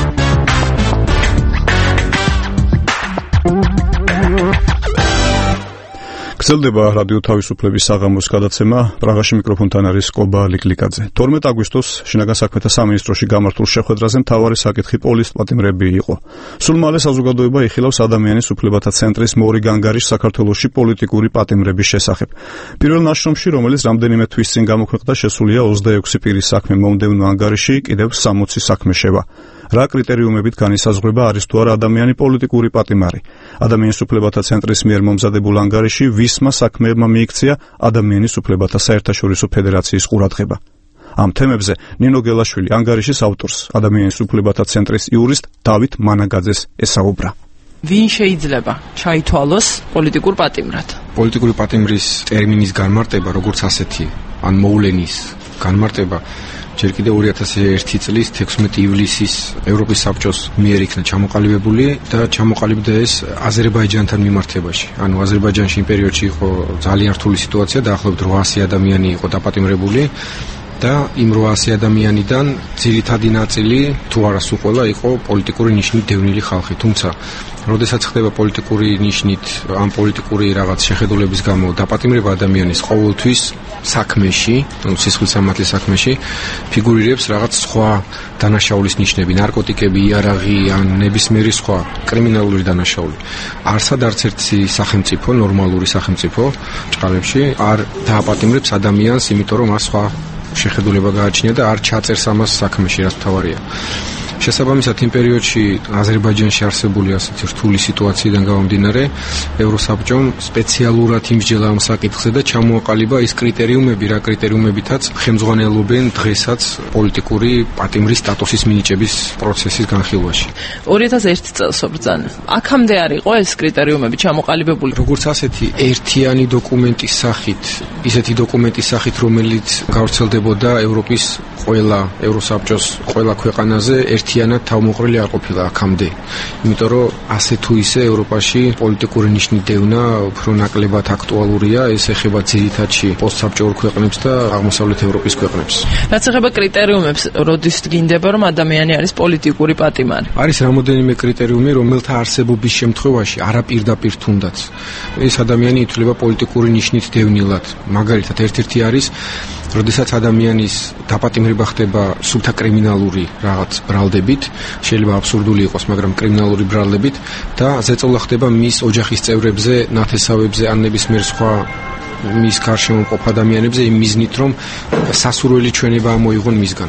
გრძელდება რადიო თავისუფლების საღამოს გადაცემა. პრაღაში მიკროფონთან არის კობა ლიკლიკაძე. თორმეტ აგვისტოს შინაგან საქმეთა სამინისტროში გამართულ შეხვედრაზე მთავარი საკითხი პოლის პატიმრები იყო. სულ მალე საზოგადოება იხილავს ადამიანის უფლებათა ცენტრის მორიგ ანგარიშს საქართველოში პოლიტიკური პატიმრების შესახებ. პირველ ნაშრომში, რომელიც რამდენიმე თვის წინ გამოქვეყნდა, შესულია ოცდაექვსი პირის საქმე მომდევნო ანგარიში კიდევ სამოცი საქმე შევა. რა კრიტერიუმებით განისაზღვრება არის თუ არა ადამიანი პოლიტიკური პატიმარი? ადამიანის უფლებათა ცენტრის მიერ მომზადებულ ანგარიში ვისმა საქმეებმა მიიქცია ადამიანის უფლებათა საერთაშორისო ფედერაციის ყურადღება? ამ თემებზე ნინო გელაშვილი ანგარიშის ავტორს, ადამიანის უფლებათა ცენტრის იურისტ დავით მანაგაძეს ესაუბრა.
ვინ შეიძლება ჩაითვალოს პოლიტიკურ პატიმრად?
პოლიტიკური პატიმრის ტერმინის განმარტება, როგორც ასეთი, ან მოვლენის განმარტება ჯერ კიდევ ორი ათას ერთი წლის თექვსმეტი ივლისის ევროპის საბჭოს მიერ იქნა ჩამოყალიბებული და ჩამოყალიბდა ეს აზერბაიჯანთან მიმართებაში. ანუ აზერბაიჯანში იმ პერიოდში იყო ძალიან რთული სიტუაცია, დაახლოებით რვაასი ადამიანი იყო დაპატიმრებული და იმ რვაასი ადამიანიდან ძირითადი ნაწილი, თუ არა სულ ყველა, იყო პოლიტიკური ნიშნით დევნილი ხალხი. თუმცა როდესაც ხდება პოლიტიკური ნიშნით ამ პოლიტიკური რაღაც შეხედულების გამო დაპატიმრება ადამიანის ყოველთვის საქმეში, ანუ სისხლის სამართლის საქმეში ფიგურირებს რაღაც სხვა დანაშაულის ნიშნები, ნარკოტიკები, იარაღი ან ნებისმიერი სხვა კრიმინალური დანაშაული. არსად არც ერთი სახელმწიფო, ნორმალური სახელმწიფო ჭყალებში არ დააპატიმრებს ადამიანს, იმიტომ რომ მას სხვა შეხედულება გააჩნია და არ ჩაწერს ამას საქმეში, რაც მთავარია. შესაბამისად იმ პერიოდში აზერბაიჯანში არსებული ასეთი რთული სიტუაციიდან გამომდინარე ევროსაბჭომ სპეციალურად იმსჯელა ამ საკითხზე და ჩამოაყალიბა ის კრიტერიუმები, რა კრიტერიუმებითაც ხელმძღვანელობენ დღესაც პოლიტიკური პატიმრის სტატუსის მინიჭების პროცესის განხილვაში.
ორი ათას ერთი წელს ბრძანა. აქამდე არ იყო ეს კრიტერიუმები ჩამოყალიბებული.
როგორც ასეთი ერთიანი დოკუმენტის სახით, ისეთი დოკუმენტის სახით, რომელიც გავრცელდებოდა ევროპის ყველა ევროსაბჭოს ყველა ქვეყანაზე ერთიანად თავმოყრილი არ ყოფილა აქამდე. იმიტომ რომ ასე თუ ისე ევროპაში პოლიტიკური ნიშნის დევნა უფრო ნაკლებად აქტუალურია, ეს ეხება ძირითადში პოსტსაბჭოურ ქვეყნებს და აღმოსავლეთ ევროპის ქვეყნებს.
რაც ეხება კრიტერიუმებს, როდის დგინდება, რომ ადამიანი არის პოლიტიკური პატიმარი?
არის რამოდენიმე კრიტერიუმი, რომელთა არსებობის შემთხვევაში არაპირდაპირ თუნდაც ეს ადამიანი ითვლება პოლიტიკური ნიშნით დევნილად. მაგალითად, ერთ-ერთი არის როდესაც ადამიანის დაპატიმრება ხდება სულთა კრიმინალური რაღაც ბრალდებით, შეიძლება აბსურდული იყოს, მაგრამ კრიმინალური ბრალდებით და ზეწოლა ხდება მის ოჯახის წევრებზე, ნათესავებზე, ან ნებისმიერ სხვა მის გარშემო მყოფ ადამიანებზე იმ მიზნით, რომ სასურველი ჩვენება ამოიღონ მისგან.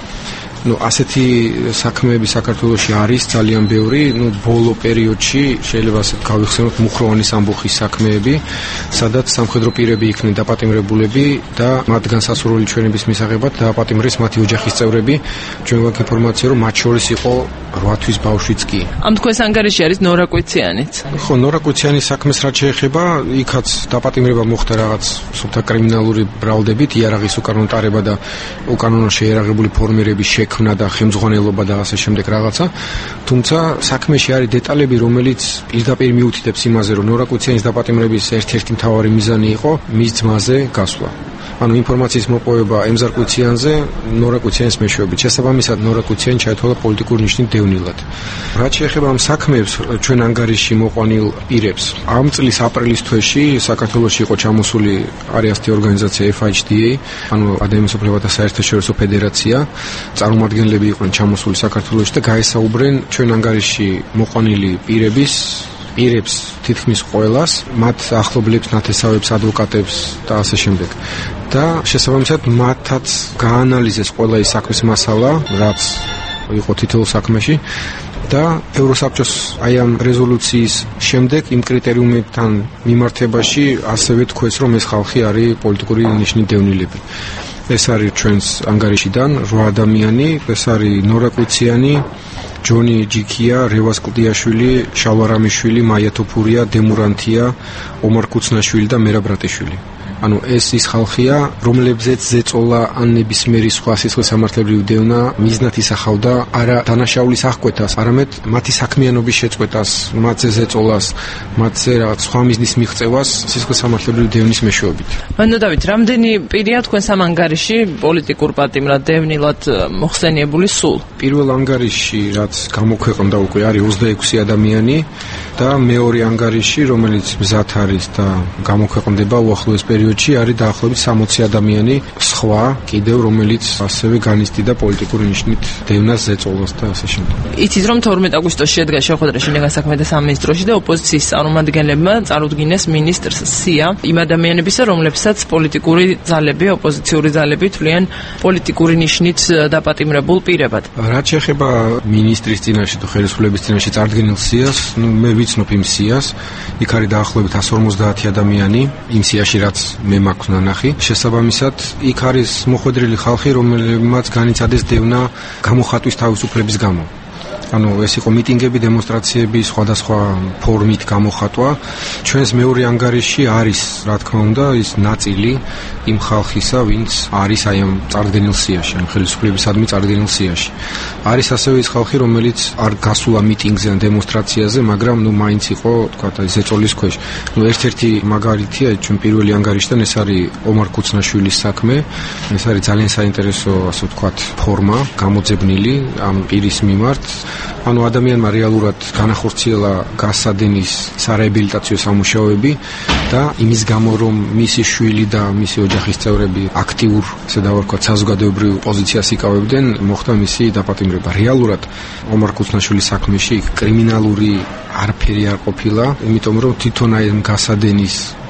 ну ასეთი საქმეები საქართველოში არის ძალიან ბევრი, ну ბოლო პერიოდში შეიძლება ასეთ გავიხსენოთ მუხროვანის ამბოხის საქმეები, სადაც სამხედრო პირები იქნენ დაპატიმრებულები და მათგან სასურველი ჩვენების მისაღებად დააპატიმრეს მათი ოჯახის წევრები. ჩვენ გვაქვს ინფორმაცია, რომ მათ შორის იყო რვა თვის ბავშვიც კი.
ამ თქვენს ანგარიში არის ნორა კვიციანიც.
ხო, ნორა კვიციანის საქმეს რაც შეეხება, იქაც დაპატიმრება მოხდა რაღაც სულთა კრიმინალური ბრალდებით, იარაღის უკანონო ტარება და უკანონო შეიარაღებული ფორმირების შექმნა და ხელმძღვანელობა და ასე შემდეგ რაღაცა. თუმცა საქმეში არის დეტალები, რომელიც პირდაპირ მიუთითებს იმაზე, რომ ნორა კვიციანის დაპატიმრების ერთ-ერთი მთავარი მიზანი იყო მის ძმაზე გასვლა. ანუ ინფორმაციის მოპოვება ემზარ კვიციანზე ნორა კვიციანის მეშვეობით. შესაბამისად ნორა კვიციანი ჩაითვალა პოლიტიკური ნიშნით დევნილად. რაც შეეხება ამ საქმეებს, ჩვენ ანგარიში მოყვანილ პირებს, ამ წლის აპრილის თვეში საქართველოში იყო ჩამოსული არის ასეთი ორგანიზაცია F I H D A, ანუ ადამიანის უფლებათა საერთაშორისო ფედერაცია, წარმომადგენლები იყვნენ ჩამოსული საქართველოში და გაესაუბრენ ჩვენ ანგარიში მოყვანილი პირების პირებს თითქმის ყველას, მათ ახლობლებს, ნათესავებს, ადვოკატებს და ასე შემდეგ. და შესაბამისად მათაც გაანალიზეს ყველა ის საქმის მასალა, რაც იყო თითოეულ საქმეში და ევროსაბჭოს აი ამ რეზოლუციის შემდეგ იმ კრიტერიუმებთან მიმართებაში ასევე თქვეს, რომ ეს ხალხი არის პოლიტიკური ნიშნით დევნილები. ეს არის ჩვენს ანგარიშიდან რვა ადამიანი, ეს არის ნორა კვიციანი, ჯონი ჯიქია, რევას კლდიაშვილი, შალვა რამიშვილი, მაია თოფურია, დემურანთია, ომარ კუცნაშვილი და მერაბ რატიშვილი. ანუ ეს ის ხალხია, რომლებზეც ზეწოლა ან ნებისმიერი სხვა სისხლისამართლებრივი დევნა მიზნად ისახავდა არა დანაშაულის აღკვეთას, არამედ მათი საქმიანობის შეწყვეტას, მათზე ზეწოლას, მათზე რაღაც სხვა მიზნის მიღწევას სისხლისამართლებრივი დევნის მეშვეობით.
მანდოდავით, რამდენი პირია თქვენს ამ ანგარიში პოლიტიკურ პატიმრად დევნილად მოხსენიებული სულ?
პირველ ანგარიში, რაც გამოქვეყნდა უკვე, არის ოცდაექვსი ადამიანი და მეორე ანგარიში, რომელიც მზად არის და გამოქვეყნდება უახლოეს პერიოდში, არის დაახლოებით სამოცი ადამიანი სხვა კიდევ, რომელიც ასევე განიცდიდა პოლიტიკური ნიშნით დევნას, ზეწოლას და ასე შემდეგ.
იცით, რომ თორმეტ აგვისტოში შედგა შეხვედრა შინაგან საქმეთა სამინისტროში და ოპოზიციის წარმომადგენლებმა წარუდგინეს მინისტრს სია იმ ადამიანებისა, რომლებსაც პოლიტიკური ძალები, ოპოზიციური ძალები თვლიან პოლიტიკური ნიშნით დაპატიმრებულ პირებად.
რაც შეეხება მინისტრის წინაშე თუ ხელისუფლების წინაშე წარდგენილ სიას, ну მე ვიცნობ იმ სიას, იქ არის დაახლოებით εκατს ორმოცდაათი ადამიანი, იმ სიაში რაც მე მაქვს ნანახი. შესაბამისად, იქ არის მოხვედრილი ხალხი, რომელმაც განიცადეს დევნა გამოხატვის თავისუფლების გამო. ანუ ეს იყო მიტინგები, დემონსტრაციები, სხვადასხვა ფორმით გამოხატვა. ჩვენს მეორე ანგარიში არის, რა თქმა უნდა, ის ნაწილი იმ ხალხისა, ვინც არის აი ამ წარდგენილ სიაში, ამ ხელისუფლებისადმი წარდგენილ სიაში. არის ასევე ის ხალხი, რომელიც არ გასულა მიტინგზე ან დემონსტრაციაზე, მაგრამ ნუ მაინც იყო, თქვა, აი ზეწოლის ქვეშ. ნუ ერთ-ერთი მაგალითია ჩვენ პირველი ანგარიშიდან ეს არის ომარ კუცნაშვილის საქმე. ეს არის ძალიან საინტერესო, ასე ვთქვათ, ფორმა, გამოძებნილი ამ პირის მიმართ. ანუ ადამიანმა რეალურად განახორციელა გასადენის სარეაბილიტაციო სამუშაოები და იმის გამო, რომ მისი შვილი და მისი ოჯახის წევრები აქტიურ, ასე დავარქვათ, საზოგადოებრივ პოზიციას იკავებდნენ, მოხდა მისი დაპატიმრება. რეალურად ომარ კუცნაშვილის საქმეში კრიმინალური არაფერი არ ყოფილა, იმიტომ რომ თვითონ აი გასადენის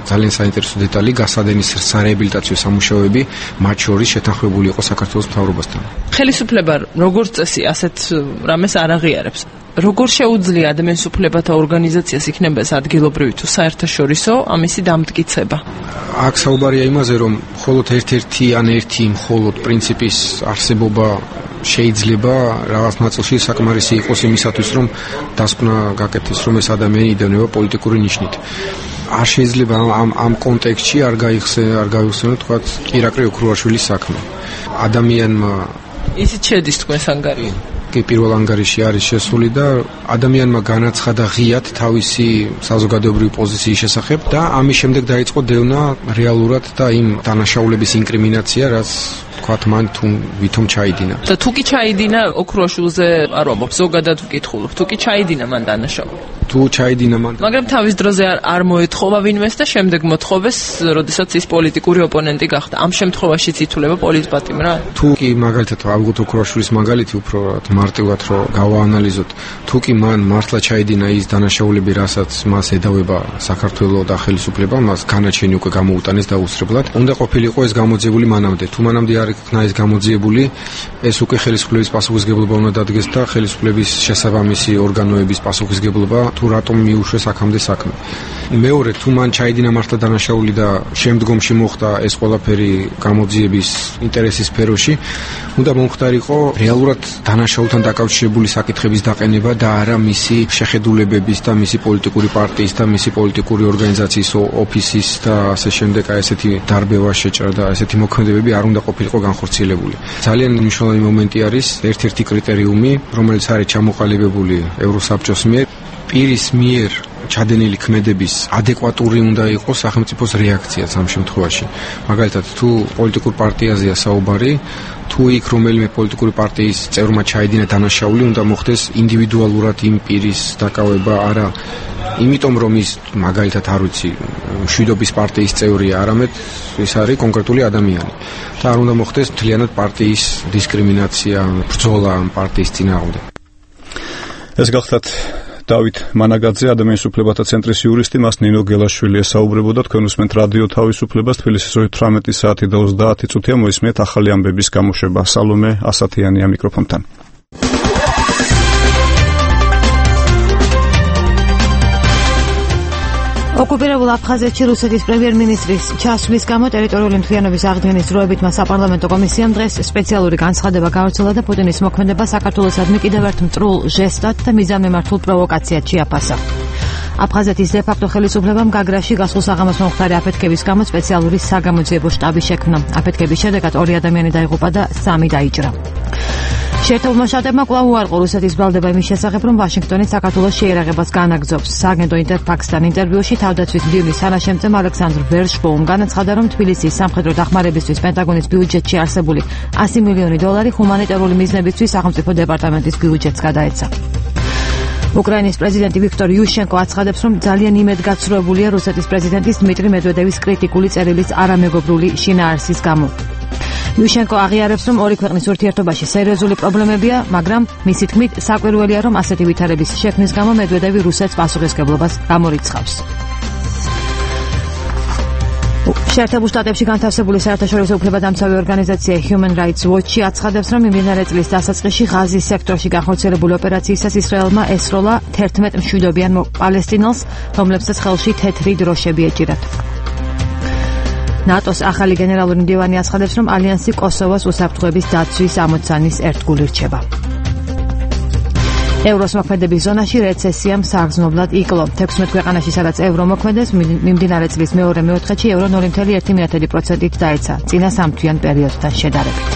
ძალიან საინტერესო დეტალი გასადენის სარეაბილიტაციო სამუშაოები მათ შორის შეთანხმებული იყო საქართველოს მთავრობასთან.
ხელისუფლება როგორც წესი ასეთ რამეს არ აღიარებს. როგორ შეუძლია ადამიანის უფლებათა ორგანიზაციას იქნება ეს ადგილობრივი თუ საერთაშორისო ამისი დამტკიცება?
აქ საუბარია იმაზე, რომ მხოლოდ ერთ-ერთი ან ერთი მხოლოდ პრინციპის არსებობა შეიძლება რაღაც ნაწილში საკმარისი იყოს იმისათვის, რომ დასკვნა გაკეთდეს, რომ ეს ადამიანი იდევნება პოლიტიკური ნიშნით. არ შეიძლება ამ ამ კონტექსტში არ გაიხსე არ გაიხსენოთ თქვა ირაკლი ოქრუაშვილის საქმე. ადამიანმა
ისიც შედის თქვენს ანგარიშში.
კი პირველ ანგარიში არის შესული და ადამიანმა განაცხადა ღიად თავისი საზოგადოებრივი პოზიციის შესახებ და ამის შემდეგ დაიწყო დევნა რეალურად და იმ დანაშაულების ინკრიმინაცია, რაც თქვათ მან თუ ვითომ ჩაიდინა.
და თუ კი ჩაიდინა ოქრუაშვილზე არ ვამბობ, ზოგადად ვკითხულობ, თუ კი ჩაიდინა მან დანაშაული.
თუ ჩაიდინა მან.
მაგრამ თავის დროზე არ, არ მოეთხოვა ვინმეს და შემდეგ მოთხოვეს, როდესაც ის პოლიტიკური ოპონენტი გახდა. ამ შემთხვევაშიც ითვლება პოლიტპატიმრა?
თუ კი მაგალითად ავიღოთ ოქრუაშვილის მაგალითი უფრო მარტივად რომ გავაანალიზოთ, თუ კი მან მართლა ჩაიდინა ის დანაშაულები, რასაც მას ედავება საქართველოს და ხელისუფლება, მას განაჩენი უკვე გამოუტანეს დაუსწრებლად. უნდა ყოფილიყო ეს გამოძიებული მანამდე. თუ მანამდე არ იქნა ეს გამოძიებული, ეს უკვე ხელისუფლების პასუხისგებლობა უნდა დადგეს და ხელისუფლების შესაბამისი ორგანოების პასუხისგებლობა თუ რატომ მიუშვეს აქამდე საქმე. მეორე, თუ მან ჩაიდინა მართლა დანაშაული და შემდგომში მოხდა ეს ყველაფერი გამოძიების ინტერესის სფეროში, უნდა მომხდარიყო რეალურად დანაშაულთან დაკავშირებული საკითხების დაყენება და არა მისი შეხედულებების და მისი პოლიტიკური პარტიის და მისი პოლიტიკური ორგანიზაციის ოფისის და ასე შემდეგ აი ესეთი დარბევა შეჭრა და ესეთი მოქმედებები არ უნდა ყოფილიყო განხორციელებული. ძალიან მნიშვნელოვანი მომენტი არის ერთ-ერთი კრიტერიუმი, რომელიც არის ჩამოყალიბებული ევროსაბჭოს მიერ, პირის მიერ ჩადენილი ქმედების ადეკვატური უნდა იყოს სახელმწიფოს რეაქციაც ამ შემთხვევაში. მაგალითად, თუ პოლიტიკურ პარტიაზეა საუბარი, თუ იქ რომელიმე პოლიტიკური პარტიის წევრმა ჩაიდინა დანაშაული, უნდა მოხდეს ინდივიდუალურად იმ პირის დაკავება, არა იმიტომ რომ ის მაგალითად არ ვიცი, მშვიდობის პარტიის წევრია, არამედ ის არის კონკრეტული ადამიანი. და არ უნდა მოხდეს მთლიანად პარტიის დისკრიმინაცია, ბრძოლა ამ პარტიის წინააღმდეგ.
ეს გახლავთ დავით მანაგაძე, ადამიანის უფლებათა ცენტრის იურისტი, მას ნინო გელაშვილი ესაუბრებოდა. თქვენ უსმენთ რადიო თავისუფლებას, თბილისის თვრამეტი საათი და ოცდაათი წუთია. მოისმენთ ახალი ამბების გამოშვება. სალომე ასათიანია მიკროფონთან.
ოკუპირებულ აფხაზეთში რუსეთის პრემიერ-მინისტრის ჩასვლის გამო ტერიტორიული მთლიანობის აღდგენის დროებით მას საპარლამენტო კომისიამ დღეს სპეციალური განცხადება გავრცელა და პუტინის მოქმედება საქართველოსადმი კიდევ ერთ მტრულ ჟესტად და მიზანმიმართულ პროვოკაციად შეაფასა. აფხაზეთის დე-ფაქტო ხელისუფლებამ გაგრაში გასულ საღამოს მომხდარი აფეთქების გამო სპეციალური საგამოძიებო შტაბი შექმნა. აფეთქების შედეგად ორი ადამიანი დაიღუპა და სამი დაიჭრა. შეერთებულმა შტატებმა კვლავ უარყო რუსეთის ბრალდება იმის შესახებ, რომ ვაშინგტონი საქართველოს შეერაღებას განაგრძობს. სააგენტო ინტერფაქსთან ინტერვიუში თავდაცვის მდივნის თანაშემწემ ალექსანდრ ვერშბოუმ განაცხადა, რომ თბილისის სამხედრო დახმარებისთვის პენტაგონის ბიუჯეტში არსებული ასი მილიონი დოლარი ჰუმანიტარული მიზნებისთვის სახელმწიფო დეპარტამენტის ბიუჯეტს გადაეცა. უკრაინის პრეზიდენტი ვიქტორ იუშენკო აცხადებს, რომ ძალიან იმედგაცრუებულია რუსეთის პრეზიდენტის დმიტრი მედვედევის კრიტიკული წერილის არამეგობრული შინაარსის გამო. იუშენკო აღიარებს, რომ ორი ქვეყნის ურთიერთობაში სერიოზული პრობლემებია, მაგრამ მისი თქმით, საკვირველია, რომ ასეთი ვითარების შექმნის გამო მედვედევი რუსეთს პასუხისმგებლობას გამორიცხავს. შეერთებულ შტატებში განთავსებული საერთაშორისო უფლებადამცავი ორგანიზაცია Human Rights Watch აცხადებს, რომ მიმდინარე წლის დასაწყისში ღაზის სექტორში განხორციელებული ოპერაციისას ისრაელმა ესროლა თერთმეტ მშვიდობიან პალესტინელს, რომლებსაც ხელში თეთრი დროშები ეჭირათ. ნატოს ახალი გენერალური მდივანი აცხადებს, რომ ალიანსი კოსოვოს უსაფრთხოების დაცვის ამოცანის ერთგული რჩება. ევროს მოქმედების ზონაში რეცესიამ საგრძნობლად იკლო. თექვსმეტ ქვეყანაში, სადაც ევრო მოქმედებს, მიმდინარე წლის მეორე მეოთხედში ევრო ნული კoma ერთი პროცენტით დაეცა, წინა სამთვიან პერიოდთან შედარებით.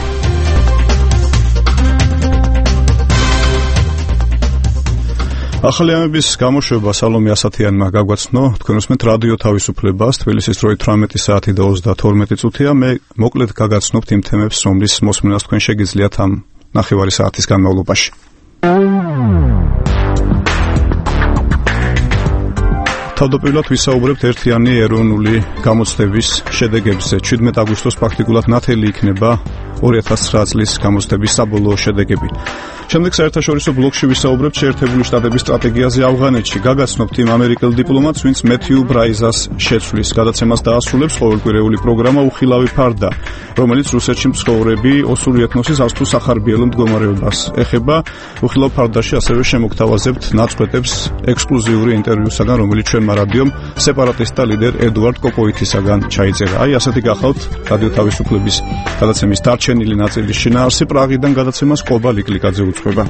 ახალი ამბების გამოშვება სალომე ასათიანმა გაგვაცნო. თქვენ უსმენთ რადიო თავისუფლებას, თბილისის დროით თვრამეტი საათი და ოცდათორმეტი წუთია. მე მოკლედ გაგაცნობთ იმ თემებს, რომლის მოსმენას თქვენ შეგიძლიათ ამ ნახევარი საათის განმავლობაში. თავდაპირველად ვისაუბრებთ ერთიანი ეროვნული გამოცდების შედეგებზე. შვიდმეტ აგვისტოს პრაქტიკულად ნათელი იქნება ორი ათას ცხრა წლის გამოცდების საბოლოო შედეგები. შემდეგ საერთაშორისო ბლოკში ვისაუბრებთ შეერთებული შტატების სტრატეგიაზე ავღანეთში. გაგაცნობთ იმ ამერიკელ დიპლომატს, ვინც მეთიუ ბრაიზას შეცვლის გადაცემას დაასრულებს ყოველკვირეული პროგრამა უხილავი ფარდა, რომელიც რუსეთში მცხოვრები ოსური ეთნოსის აზრთუ სახარბიელო მდგომარეობას ეხება. უხილავ ფარდაში ასევე შემოგთავაზებთ ნაწყვეტებს ექსკლუზიური ინტერვიუსაგან, რომელიც ჩვენმა რადიომ სეპარატისტთა ლიდერ ედუარდ კოპოითისაგან ჩაიწერა. აი, ასეთი გახავთ რადიო თავისუფლების გადაცემის დარჩენილი ნაწილის შინაარსი. პრაღიდან გადაცემას ყობა ლიკლიკაძე უძღვება.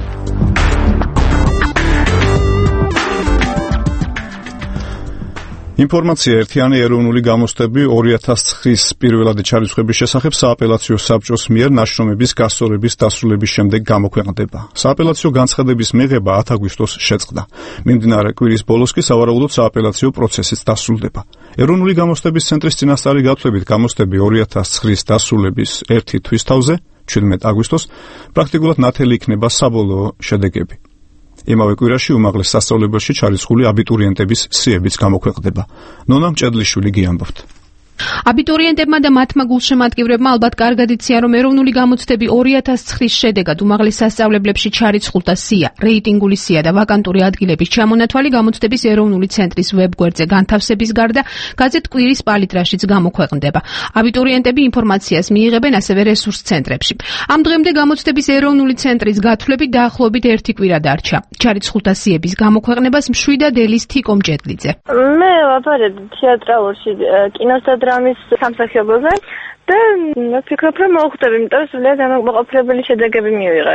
ინფორმაცია ერთიანი ეროვნული გამოცდები ორი ათას ცხრის პირველადი ჩარიცხვების შესახებ სააპელაციო საბჭოს მიერ ნაშრომების გასწორების დასრულების შემდეგ გამოქვეყნდება. სააპელაციო განცხადების მიღება ათ აგვისტოს შეწყდა. მიმდინარე კვირის ბოლოს კი სავარაუდოდ სააპელაციო პროცესიც დასრულდება. ეროვნული გამოცდების ცენტრის წინასწარი გათვლებით გამოცდები ორი ათას ცხრის დასრულების ერთი თვის თავზე, შვიდმეტ აგვისტოს, პრაქტიკულად ნათელი იქნება საბოლოო შედეგები. იმავე კვირაში უმაღლეს სასწავლებელში ჩარიცხული აბიტურიენტების სიებიც გამოქვეყნდება. ნონა მჭედლიშვილი გიამბობთ.
აბიტურიენტებმა და მათმა გულშემატკივრებმა ალბათ კარგად იციან, რომ ეროვნული გამოცდები ორი ათას ცხრის შედეგად უმაღლეს სასწავლებლებში ჩარიცხულთა სია, რეიტინგული სია და ვაკანტური ადგილების ჩამონათვალი გამოცდების ეროვნული ცენტრის ვებგვერდზე განთავსების გარდა გაზეთ კვირის პალიტრაშიც გამოქვეყნდება. აბიტურიენტები ინფორმაციას მიიღებენ ასევე რესურს ცენტრებში. ამ დღემდე გამოცდების ეროვნული ცენტრის გათვლებით დაახლოებით ერთი კვირა დარჩა. ჩარიცხულთა სიების გამოქვეყნებას მშვიდად ელის თიკომ ჭედლიძე.
მე ვაპარებ თეატრალურში კინოსადრ ამის სამსახიობოზე და ვფიქრობ, რომ მოვხვდები, იმიტომ რომ სულიად ამოყოლებელი შედეგები მივიღე.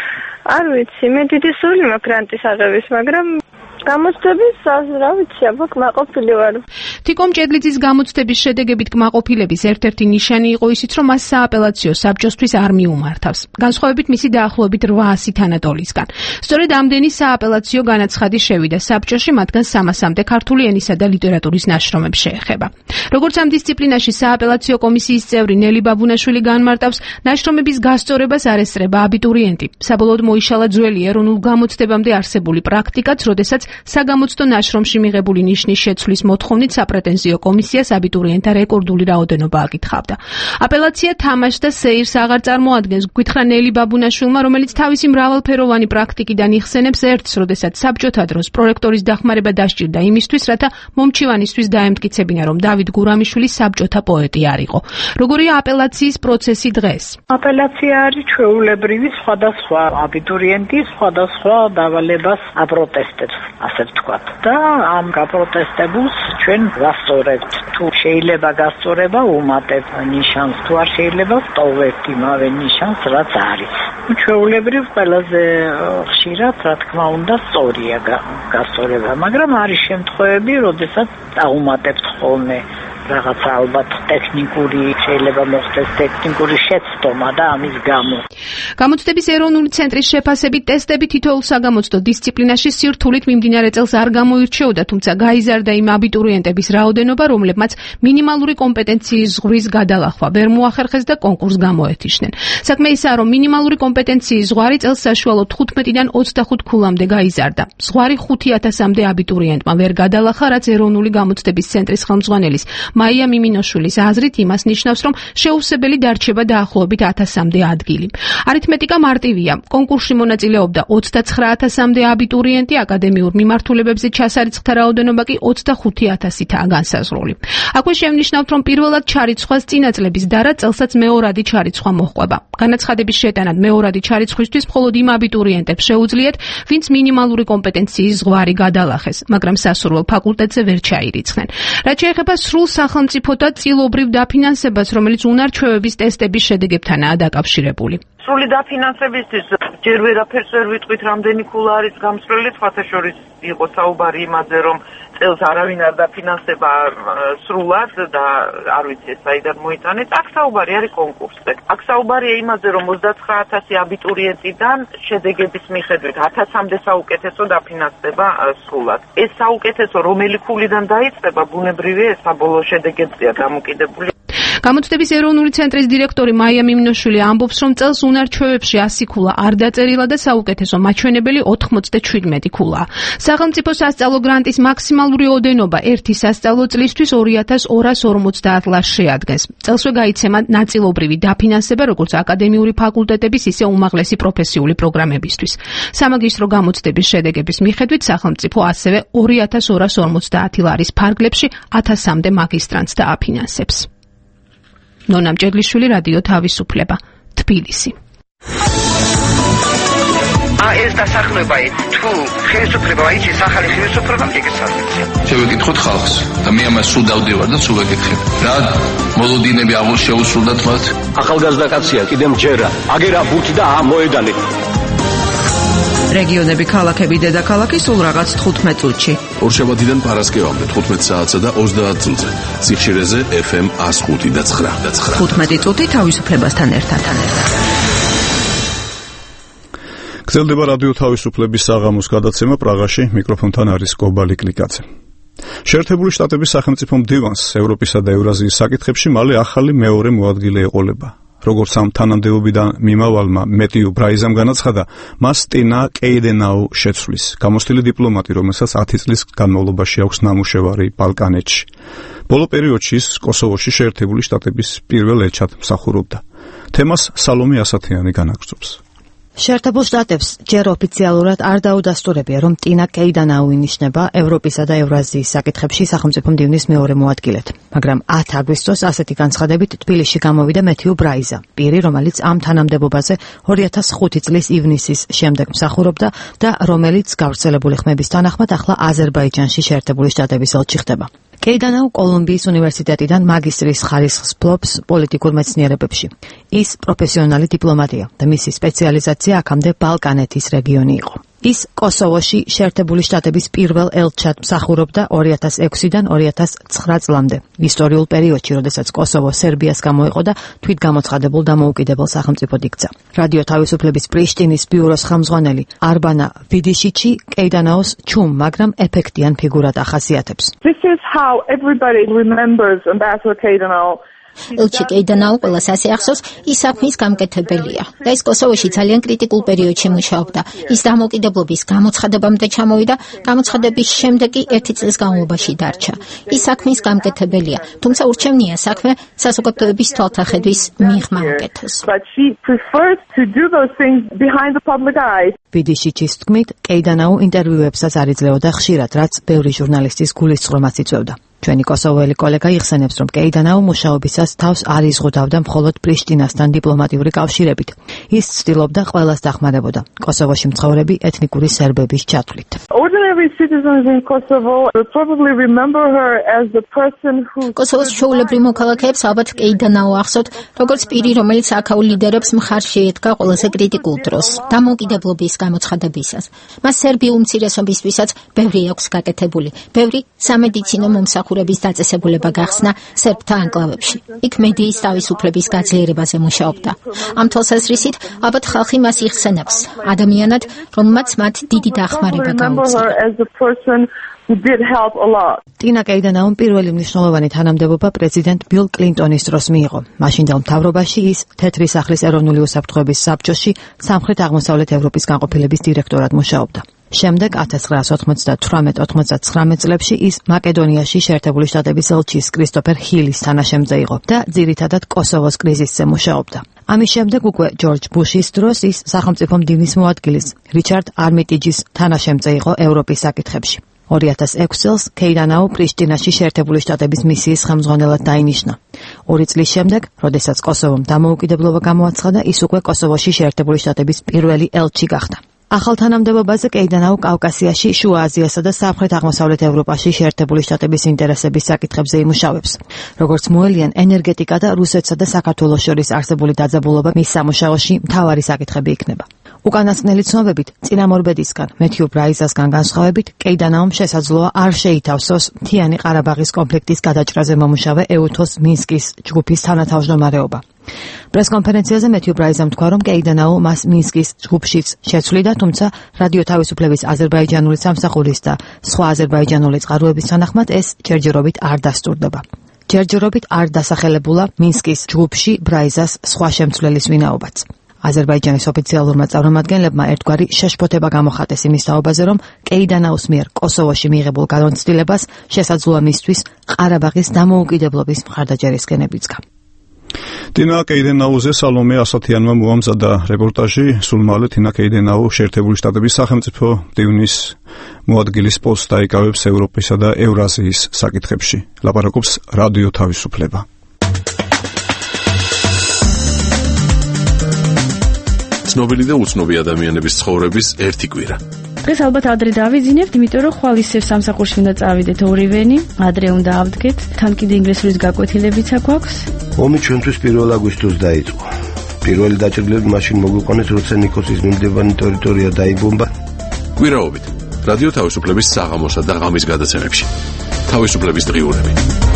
არ ვიცი, მე დიდი სული მაქვს გრანტის აღების, მაგრამ გამოცდების რა ვიცი, აბა კმაყოფილი ვარ.
თიკომ ჭედლიძის გამოცდების შედეგებით კმაყოფილების ერთ-ერთი ნიშანი იყო ისიც, რომ მას სააპელაციო საბჭოსთვის არ მიუმართავს. განსხვავებით მისი დაახლოებით რვაასი თანატოლისგან. სწორედ ამდენი სააპელაციო განაცხადი შევიდა საბჭოში, მათგან სამასამდე ქართული ენისა და ლიტერატურის ნაშრომებს შეეხება. როგორც ამ დისციპლინაში სააპელაციო კომისიის წევრი ნელი ბაბუნაშვილი განმარტავს, ნაშრომების გასწორებას არ ესწრება აბიტურიენტი. საბოლოოდ მოიშალა ძველი ეროვნულ გამოცდებამდე არსებული პრაქტიკაც, როდესაც საგამოცდო ნაშრომში მიღებული ნიშნის შეცვლის მოთხოვნით საპრეტენზიო კომისიას აბიტურიენტთა რეკორდული რაოდენობა აკითხავდა. აპელაცია თამაშს და სეირს აღარ წარმოადგენს, გითხრა ნელი ბაბუნაშვილმა, რომელიც თავისი მრავალფეროვანი პრაქტიკიდან იხსენებს ერთს, როდესაც საბჭოთა დროს პროექტორის დახმარება დასჭირდა იმისთვის, რათა მომჩივანისთვის დაემტკიცებინა, რომ დავით გურამიშვილი საბჭოთა პოეტი არ იყო. როგორია აპელაციის პროცესი დღეს?
აპელაცია არის ჩვეულებრივი სხვადასხვა აბიტურიენტის სხვადასხვა დავალებას აპროტესტებს, ასე ვთქვათ. და ამ გაპროტესტებულს ჩვენ გასწორებთ. თუ შეიძლება გასწორება უმატებ ნიშანს, თუ არ შეიძლება ვტოვებთ იმავე ნიშანს, რაც არის. ჩვეულებრივ ყველაზე ხშირად, რა თქმა უნდა, სწორია გასწორება, მაგრამ არის შემთხვევები, როდესაც დაუმატებთ ხოლმე რაღაცა ალბათ ტექნიკური, შეიძლება მოხდეს ტექნიკური შეცდომა და ამის გამო.
გამოცდების ეროვნული ცენტრის შეფასებით ტესტები თითოეულ საგამოცდო დისციპლინაში სირთულით მიმდინარე წელს არ გამოირჩეოდა, თუმცა გაიზარდა იმ აბიტურიენტების რაოდენობა, რომლებმაც მინიმალური კომპეტენციის ზღვრის გადალახვა ვერ მოახერხეს და კონკურსს გამოეთიშნენ. საქმე ისაა, რომ მინიმალური კომპეტენციის ზღვარი წელს საშუალოდ თხუთმეტიდან ოცდახუთ ქულამდე გაიზარდა. ზღვარი ხუთი ათასამდე აბიტურიენტმა ვერ გადალახა, რაც ეროვნული გამოცდების ცენტრის ხელმძღვანელის მაია მიმინოშვილის აზრით იმას ნიშნავს, რომ შეუცვლელი დარჩება დაახლოებით ათასამდე ადგილი. არითმეტიკა მარტივია. კონკურსში მონაწილეობდა ოცდაცხრა ათასამდე აბიტურიენტი, აკადემიურ მიმართულებებზე ჩასარიცხთა რაოდენობა კი ოცდახუთი ათასითაა განსაზღვრული. აქვე შევნიშნავთ, რომ პირველად ჩარიცხვას წინა წლების დარა წელსაც მეორადი ჩარიცხვა მოჰყვება. განაცხადების შეტანად მეორადი ჩარიცხვისთვის მხოლოდ იმ აბიტურიენტებს შეუძლიათ, ვინც მინიმალური კომპეტენციის ზღვარი გადალახეს, მაგრამ სასურველ ფაკულტეტზე ვერ ჩაირიცხნენ. რაც შეეხება სრულ სახელმწიფოთა წილობრივ დაფინანსებას, რომელიც უნარჩვევების ტესტების შედეგებთანაა დაკავშირებული.
სრული დაფინანსებისთვის ჯერ ვერაფერს ვერ ვიტყვით, რამდენი ქულა არის გამსვლელი, სხვათა შორის იყო საუბარი იმაზე, რომ წელს არავინ არ დაფინანსება სრულად და არ ვიცი ეს საიდან მოიტანეს. აქ საუბარი არის კონკურსზე. აქ საუბარია იმაზე, რომ ოცდაცხრა ათასი აბიტურიენტიდან შედეგების მიხედვით ათასამდე საუკეთესო დაფინანსდება სრულად. ეს საუკეთესო რომელი ქულიდან დაიწყება, ბუნებრივია, ეს საბოლოო შედეგებზეა დამოკიდებული.
გამოცდების ეროვნული ცენტრის დირექტორი მაია მიმინოშვილი ამბობს, რომ წელს უნარჩვევებში ასი ქულა არ დაწერილა და საუკეთესო მაჩვენებელი ოთხმოცდაჩვიდმეტი ქულაა. სახელმწიფო სასწავლო გრანტის მაქსიმალური ოდენობა ერთი სასწავლო წლისთვის ორი ათას ორას ორმოცდაათ ლარს შეადგენს. წელსვე გაიცემა ნაწილობრივი დაფინანსება როგორც აკადემიური ფაკულტეტების, ისე უმაღლესი პროფესიული პროგრამებისთვის. სამაგისტრო გამოცდების შედეგების მიხედვით სახელმწიფო ასევე ორი ათას ორას ორმოცდაათი ლარის ფარგლებში ათასამდე მაგისტრანტს დააფინანსებს. ნონა მჭედლიშვილი, რადიო თავისუფლება, თბილისი.
ა ეს დასახლება თუ ხელისუფლება აიჩის ახალი ხელისუფლება მიგეცალმეცი. შევეკითხოთ ხალხს და მე ამას სულ დავდივარ და სულ ვეკითხებ. რა მოლოდინები აღულ შეუსრულდათ მათ?
ახალგაზრდა კაცია, კიდე მჯერა. აგერა ბურთი და ამოედანი.
რეგიონები, ქალაქები, დედაქალაქი სულ რაღაც თხუთმეტ წუთში.
ორშაბათიდან პარასკევამდე თხუთმეტ საათსა და ოცდაათ წუთზე. სიხშირეზე ეფ ემ ას ხუთი და ცხრა.
თხუთმეტი წუთი თავისუფლებასთან ერთად.
გრძელდება რადიო თავისუფლების საღამოს გადაცემა პრაღაში, მიკროფონთან არის კობა ლიკლიკაძე. შეერთებული შტატების სახელმწიფო მდივანს ევროპისა და ევრაზიის საკითხებში მალე ახალი მეორე მოადგილე ეყოლება. როგორც ამ თანამდებობიდან მიმავალმა მეტიუ ბრაიზამ განაცხადა, მას ტინა კეიდენაუ შეცვლის. გამოსტილი დიპლომატი, რომელსაც ათი წლის განმავლობაში აქვს ნამუშევარი ბალკანეთში. ბოლო პერიოდში ის კოსოვოში შეერთებული შტატების პირველ ელჩად მსახურობდა. თემას სალომე ასათიანი განაგრძობს.
შეერთებულ შტატებს ჯერ ოფიციალურად არ დაუდასტურებია, რომ ტინა კეიდენაუ ინიშნება ევროპისა და ევრაზიის საკითხებში სახელმწიფო მდივნის მეორე მოადგილედ. მაგრამ ათი აგვისტოს ასეთი განცხადებით თბილისში გამოვიდა მეტიუ ბრაიზა, პირი, რომელიც ამ თანამდებობაზე ორი ათას ხუთი წლის ივნისის შემდეგ მსახურობდა და რომელიც გავრცელებული ხმების თანახმად ახლა აზერბაიჯანში შეერთებული შტატების ელჩი ხდება. კეიდენაუ კოლუმბიის უნივერსიტეტიდან მაგისტრის ხარისხს ფლობს პოლიტიკურ მეცნიერებებში. ის პროფესიონალი დიპლომატია და მისი სპეციალიზაცია აქამდე ბალკანეთის რეგიონი იყო. ის კოსოვოში შეერთებული შტატების პირველ ელჩად მსახურობდა ორი ათას ექვსიდან ორი ათას ცხრა წლამდე. ისტორიულ პერიოდში, როდესაც კოსოვო სერბიას გამოეყო და თვითგამოცხადებულ დამოუკიდებელ სახელმწიფოდ იქცა. რადიო თავისუფლების პრიშტინის ბიუროს ხელმძღვანელი არბანა ვიდიშიჩი კეიდენაუს ჩუმ, მაგრამ ეფექტიან ფიგურად ახასიათებს.
This is how everybody remembers Ambassador Keidenau.
ელჩი კეიდენაუ ყველას ასე ახსოვს, ის საქმის გამკეთებელია და ის კოსოვოში ძალიან კრიტიკულ პერიოდში მუშაობდა. ის დამოუკიდებლობის გამოცხადებამდე ჩამოვიდა, გამოცხადების შემდეგ კი ერთი წლის განმავლობაში დარჩა. ის საქმის გამკეთებელია, თუმცა ურჩევნია საქმე საზოგადოების თვალთახედვის მიღმა უკეთოს.
ვიდიშიჩის თქმით, კეიდენაუ ინტერვიუებსაც არ იძლეოდა ხშირად, რაც ბევრი ჟურნალისტის გულისწყრომას იწვევდა. ჩვენი კოსოვოელი კოლეგა იხსენებს, რომ კეიდენაუ მუშაობისას თავს არ იზღუდავდა მხოლოდ პრიშტინასთან დიპლომატიური კავშირებით. ის ცდილობდა ყველას დახმარებოდა, კოსოვოში მცხოვრები ეთნიკური სერბების ჩათვლით.
კოსოვოს ჩვეულებრივ მოქალაქეებს ალბათ კეიდენაუ ახსოვთ, როგორც პირი, რომელიც აქაურ ლიდერებს მხარს შეედგა ყველაზე კრიტიკულ დროს, დამოუკიდებლობის გამოცხადებისას. მას სერბიულ უმცირესობისთვისაც ბევრი აქვს გაკეთებული, ბევრი სამედიცინო მომსახურების დაწესებულება გახსნა სერბთა ანკლავებში. იქ მედიის თავისუფლების გაძლიერებაზე მუშაობდა. ამ თვალსაზრისით, ალბათ ხალხი მას იხსენებს ადამიანად, რომელმაც მათ დიდი დახმარება გაუწია.
ტინა კეიდენაუმ პირველი მნიშვნელოვანი თანამდებობა პრეზიდენტ ბილ კლინტონის დროს მიიღო. მაშინდელ მთავრობაში ის თეთრი სახლის ეროვნული უსაფრთხოების საბჭოში სამხრეთ-აღმოსავლეთ ევროპის განყოფილების დირექტორად მუშაობდა. შემდეგ ათას ცხრაასი ოცდათვრამეტ ოცდათვრამეტ წლებში ის მაკედონიაში შეერთებული შტატების ელჩის კრისტოფერ ჰილის თანაშემწე იყო და ძირითადად კოსოვოს კრიზისზე მუშაობდა. ამის შემდეგ უკვე ჯორჯ ბუშის დროს ის სახელმწიფო მდივნის მოადგილის რიჩარდ არმიტიჯის თანაშემწე იყო ევროპის საკითხებში. ორი ათას ექვსი წელს კეიდენაუ პრიშტინაში შეერთებული შტატების მისიის ხელმძღვანელად დაინიშნა. ორი წლის შემდეგ, როდესაც კოსოვომ დამოუკიდებლობა გამოაცხადა, ის უკვე კოსოვოში შეერთებული შტატების პირველი ელჩი გახდა. ახალ თანამდებობაზე კეიდენაუ კავკასიაში, შუა აზიასა და სამხრეთ-აღმოსავლეთ ევროპაში შეერთებული შტატების ინტერესების საკითხებზე იმუშავებს. როგორც მოელიან ენერგეტიკა და რუსეთსა და საქართველოს შორის არსებული დაძაბულობა მის სამუშაოში მთავარი საკითხები იქნება. უკანასკნელი ცნობებით, წინამორბედისგან, მეტიუ ბრაიზასგან განსხვავებით, კეიდენაუმ შესაძლოა არ შეითავსოს მთიანი ყარაბაღის კონფლიქტის გადაჭრაზე მომუშავე ეუთოს მინსკის ჯგუფის თანათავმჯდომარეობა. პრესკონფერენციაზე მეტიუ ბრაიზამ თქვა, რომ კეიდენაუ მას მინსკის ჯგუფშიც შეცვლიდა, თუმცა რადიო თავისუფლების აზერბაიჯანული სამსახურის და სხვა აზერბაიჯანული წყაროების თანახმად ეს ჯერჯერობით არ დასტურდება. ჯერჯერობით არ დასახელებულა მინსკის ჯგუფში ბრაიზას სხვა შემცვლელის ვინაობაც. აზერბაიჯანის ოფიციალურმა წარმომადგენლებმა ერთგვარი შეშფოთება გამოხატეს იმის თაობაზე, რომ კეიდანაუს მიერ კოსოვოში მიიღებულ გადმოცდილებას შესაძლოა მისთვის ყარაბაღის დამოუკიდებლობის მხარდაჭერისკენ ებიძგა. ტინა კეიდენაუზე სალომე ასათიანმა მოამზადა რეპორტაჟი. სულ მალე ტინა კეიდენაუ შეერთებული შტატების სახელმწიფო მდივნის მოადგილის პოსტს დაიკავებს ევროპისა და ევრაზიის საკითხებში. ლაპარაკობს რადიო თავისუფლება.
ცნობილი და უცნობი ადამიანების ცხოვრების ერთი კვირა.
დღეს ალბათ ადრე დავიძინებთ, იმიტომ რომ ხვალ ისევ სამსახურში უნდა წავიდეთ ორივენი, ადრე უნდა ავდგეთ, თან კიდე ინგლისურის გაკვეთილებიც აქვს.
ომი ჩვენთვის პირველ აგვისტოს დაიწყო. პირველი დაჭრილები მაშინ მოგვიყვანეს, როცა ნიკოსის მიმდებარე ტერიტორია დაიბომბა.
კვირაობით რადიო თავისუფლების საღამოსა და ღამის გადაცემებში. თავისუფლების დღიურები.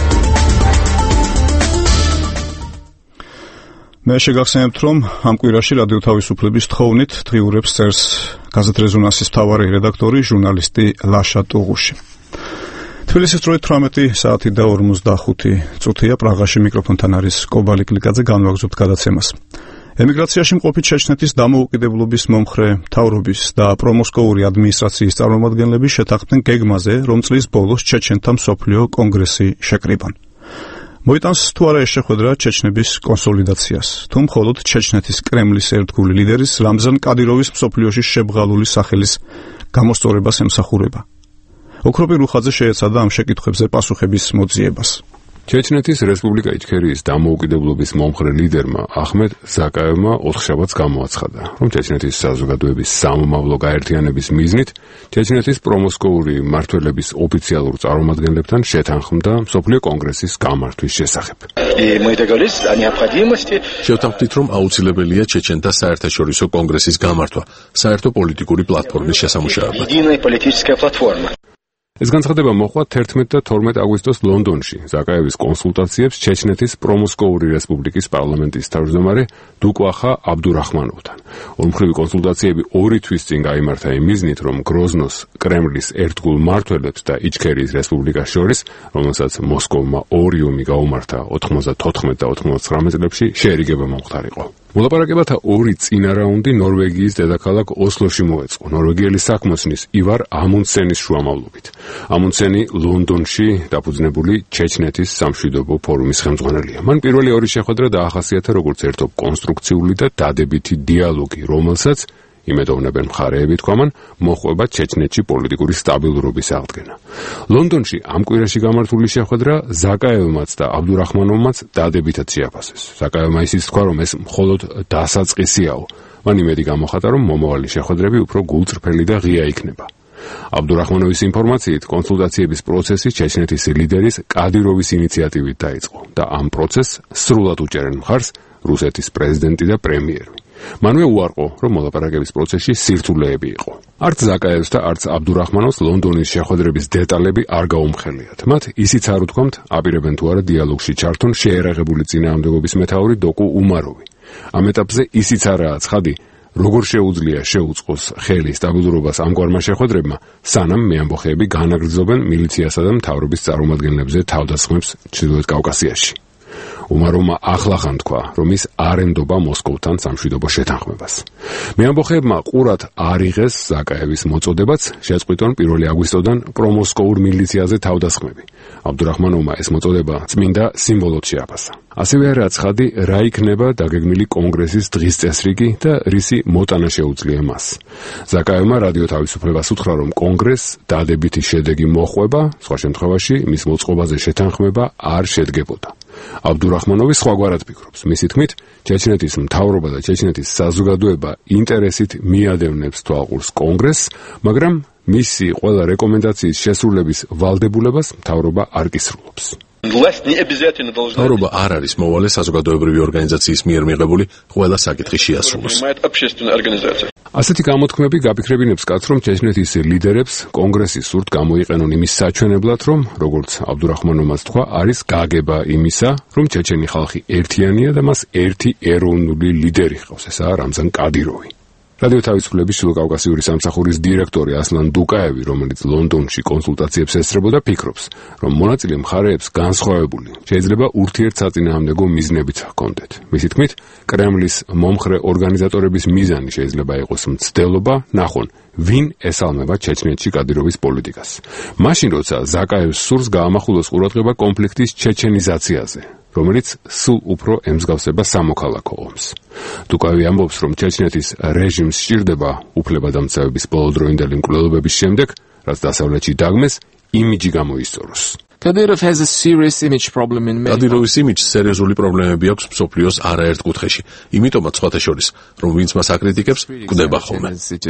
მე შეგახსენებთ, რომ ამ კვირაში რადიო თავისუფლების თხოვნით დღიურებს წერს გაზეთ რეზონანსის მთავარი რედაქტორი, ჟურნალისტი ლაშა ტუღუში. თბილისის დროით თვრამეტი საათი და ორმოცდახუთი წუთია. პრაღაში მიკროფონთან არის კობა ლიკლიკაძე. განვაგრძობთ გადაცემას. ემიგრაციაში მყოფი ჩეჩნეთის დამოუკიდებლობის მომხრე მთავრობის და პრომოსკოვური ადმინისტრაციის წარმომადგენლები შეთანხმდნენ გეგმაზე, რომ წლის ბოლოს ჩეჩენთა მსოფლიო კონგრესი შეკრიბონ. მოიტანს თუ არა ეს შეხვედრა ჩეჩნების კონსოლიდაციას, თუ მხოლოდ ჩეჩნეთის კრემლის ერთგული ლიდერის რამზან კადიროვის მსოფლიოში შებღალული სახელის გამოსწორებას ემსახურება. ოქროპი რუხაძე შეეცადა ამ შეკითხვებზე პასუხების მოძიებას.
ჩეჩნეთის რესპუბლიკა იჩქერიის დამოუკიდებლობის მომხრე ლიდერმა ახმედ ზაკაევმა ოთხშაბათს გამოაცხადა, რომ ჩეჩნეთის საზოგადოების სამომავლო გაერთიანების მიზნით ჩეჩნეთის პრომოსკოვური მმართველების ოფიციალურ წარმომადგენლებთან შეთანხმდა მსოფლიო კონგრესის გამართვის შესახებ.
შევთანხმდით, რომ აუცილებელია ჩეჩენთა საერთაშორისო კონგრესის გამართვა საერთო პოლიტიკური პლატფორმის შესამუშავებლად.
ეს განცხადება მოხდა თერთმეტ და თორმეტ აგვისტოს ლონდონში ზაკაევის კონსულტაციებს ჩეჩნეთის პრომოსკოვური რესპუბლიკის პარლამენტის თავმჯდომარე დუკვახა აბდურახმანოვთან. ორმხრივი კონსულტაციები ორი თვის წინ გაიმართა იმ მიზნით, რომ გროზნოს კრემლის ერთგულ მმართველებს და იჩქერიის რესპუბლიკას შორის, რომელსაც მოსკოვმა ორი ომი გაუმართა ოთხმოცდათოთხმეტ და ოთხმოცდათხრამეტ წლებში, შეერიგება მომხდარიყო. მოლაპარაკებათა ორი წინა რაუნდი ნორვეგიის დედაქალაქ ოსლოში მოეწყო ნორვეგიელი საქმოსნის ივარ ამუნდსენის შუამავლობით. ამუნდსენი ლონდონში დაფუძნებული ჩეჩნეთის სამშვიდობო ფორუმის ხელმძღვანელია. მან პირველი ორი შეხვედრა დაახასიათა როგორც ერთობ კონსტრუქციული და დადებითი დიალოგი, რომელსაც იმედოვნებენ მხარეები თქვა მან, მოჰყვება ჩეჩნეთში პოლიტიკური სტაბილურობის აღდგენა. ლონდონში ამ კვირაში გამართული შეხვედრა ზაკაევმაც და აბდურახმანოვმაც დადებითად შეაფასეს. ზაკაევმა ისიც თქვა, რომ ეს მხოლოდ დასაწყისიაო. მან იმედი გამოხატა, რომ მომავალი შეხვედრები უფრო გულწრფელი და ღია იქნება. აბდურახმანოვის ინფორმაციით, კონსულტაციების პროცესი ჩეჩნეთის ლიდერის კადიროვის ინიციატივით დაიწყო და ამ პროცესს სრულად უჭერენ მხარს რუსეთის პრეზიდენტი და პრემიერი. მანვე უარყო, რომ მოლაპარაკების პროცესში სირთულეები იყო. არც ზაკაევს და არც აბდურახმანოვს ლონდონის შეხვედრების დეტალები არ გაუმხელიათ. მათ ისიც არ უთქვამთ, აპირებენ თუ არა დიალოგში ჩართონ შეერაღებული წინააღმდეგობის მეთაური დოკუ უმაროვი. ამ ეტაპზე ისიც არაა ცხადი, როგორ შეუძლია შეუწყოს ხელი სტაბილურობას ამგვარმა შეხვედრებმა, სანამ მეამბოხეები განაგრძობენ მილიციასა და მთავრობის წარმომადგენლებზე თავდასხმებს ჩრდილოეთ კავკასიაში. უმაროვმა ახლახან თქვა, რომ ის არ ემდობა მოსკოვთან სამშვიდობო შეთანხმებას. მეამბოხეებმა ყურად არ იღეს ზაკაევის მოწოდებაც, შეწყვიტონ პირველი აგვისტოდან პრომოსკოვურ მილიციაზე თავდასხმები. აბდურახმანოვმა ეს მოწოდება წმინდა სიმბოლოდ შეაფასა. ასევე არა ცხადი, რა იქნება დაგეგმილი კონგრესის დღის წესრიგი და რისი მოტანა შეუძლია მას. ზაკაევმა რადიო თავისუფლებას უთხრა, რომ კონგრესს დადებითი შედეგი მოჰყვება, სხვა შემთხვევაში მის მოწყობაზე შეთანხმება არ შედგებოდა. აბდურახმანოვი სხვაგვარად ფიქრობს. მისი თქმით, ჩეჩნეთის მთავრობა და ჩეჩნეთის საზოგადოება ინტერესით მიადევნებს თვალყურს კონგრესს, მაგრამ მისი ყველა რეკომენდაციის შესრულების ვალდებულებას მთავრობა არ კისრულობს.
მთავრობა არ არის მოვალე საზოგადოებრივი ორგანიზაციის მიერ მიღებული ყველა საკითხი შეასრულოს.
ასეთი გამოთქმები გაფიქრებინებს კაცს, რომ ჩეჩნეთის ლიდერებს კონგრესის სურთ გამოიყენონ იმის საჩვენებლად, რომ, როგორც აბდურახმანოვმაც თქვა, არის გაგება იმისა, რომ ჩეჩენი ხალხი ერთიანია და მას ერთი ეროვნული ლიდერი ჰყავს, ესაა რამზან კადიროვი. რადიო თავისუფლების ჩრდილოკავკასიური სამსახურის დირექტორი ასლან დუკაევი, რომელიც ლონდონში კონსულტაციებს ესწრებოდა, ფიქრობს, რომ მონაწილე მხარეებს განსხვავებული შეიძლება ურთიერთსაწინააღმდეგო მიზნებიც ჰქონდეთ. მისი თქმით, კრემლის მომხრე ორგანიზატორების მიზანი შეიძლება იყოს მცდელობა, ნახონ, ვინ ესალმება ჩეჩნეთში კადიროვის პოლიტიკას. მაშინ, როცა ზაკაევს სურს გაამახვილოს ყურადღება კონფლიქტის ჩეჩენიზაციაზე, რომელიც სულ უფრო ემსგავსება სამოქალაქო ომს. დუკაევი ამბობს, რომ ჩეჩნეთის რეჟიმს სჭირდება უფლებადამცავების ბოლოდროინდელი მკვლელობების შემდეგ, რაც დასავლეთში დაგმეს, იმიჯი გამოისწოროს.
Kadyrov has a serious image problem in many.
Kadyrov-ის იმიჯს სერიოზული პრობლემები აქვს მსოფლიოს არაერთ კუთხეში. იმიტომაც სხვათა შორის, რომ ვინც მას აკრიტიკებს, კვდება ხოლმე.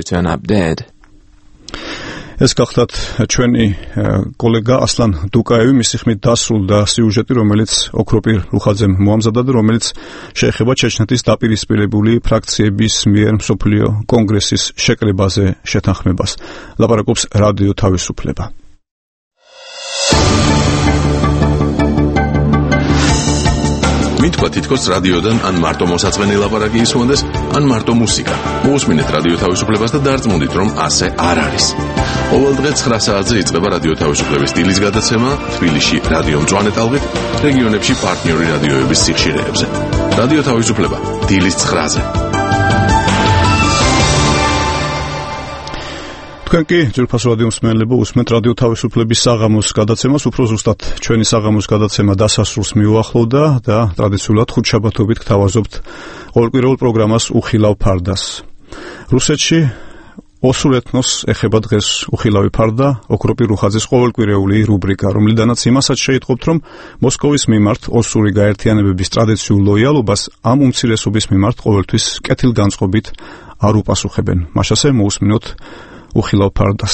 ეს გახლავთ ჩვენი კოლეგა ასლან დუკაევი, მისი ხმით დასრულდა სიუჟეტი, რომელიც ოქროპირ რუხაძემ მოამზადა და რომელიც შეეხება ჩეჩნეთის დაპირისპირებული ფრაქციების მიერ მსოფლიო კონგრესის შეკრებაზე შეთანხმებას. ლაპარაკობს რადიო თავისუფლება.
მითქვა თითქოს რადიოდან ან მარტო მოსაწყენი ლაპარაკი ისმონდეს, ან მარტო მუსიკა. მოусმინეთ რადიო თავისუფლებას და დარწმუნდით, რომ ასე არ არის. ყოველ დღე ცხრა საათზე იწყება რადიო თავისუფლების დილის გადაცემა თბილისში რადიო მწვანე ტალღით, რეგიონებში პარტნიორი რადიოების სიხშირეებზე. რადიო თავისუფლება დილის ცხრაზე.
თქვენ კი ძვირფას რადიო მსმენელებო, უსმენთ რადიო თავისუფლების საღამოს გადაცემას, უფრო ზუსტად ჩვენი საღამოს გადაცემა დასასრულს მიუახლოვდა და ტრადიციულად ხუთშაბათობით გთავაზობთ ყოველკვირეულ პროგრამას უხილავ ფარდას. რუსეთში ოსურ ეთნოსს ეხება დღეს უხილავი ფარდა, ოქროპირ რუხაძის ყოველკვირეული რუბრიკა, რომლიდანაც იმასაც შეიტყობთ, რომ მოსკოვის მიმართ ოსური გაერთიანებების ტრადიციულ ლოიალობას ამ უმცირესობის მიმართ ყოველთვის კეთილგანწყობით არ უპასუხებენ. მაშასე მოусმინოთ უხილავ ფარდას.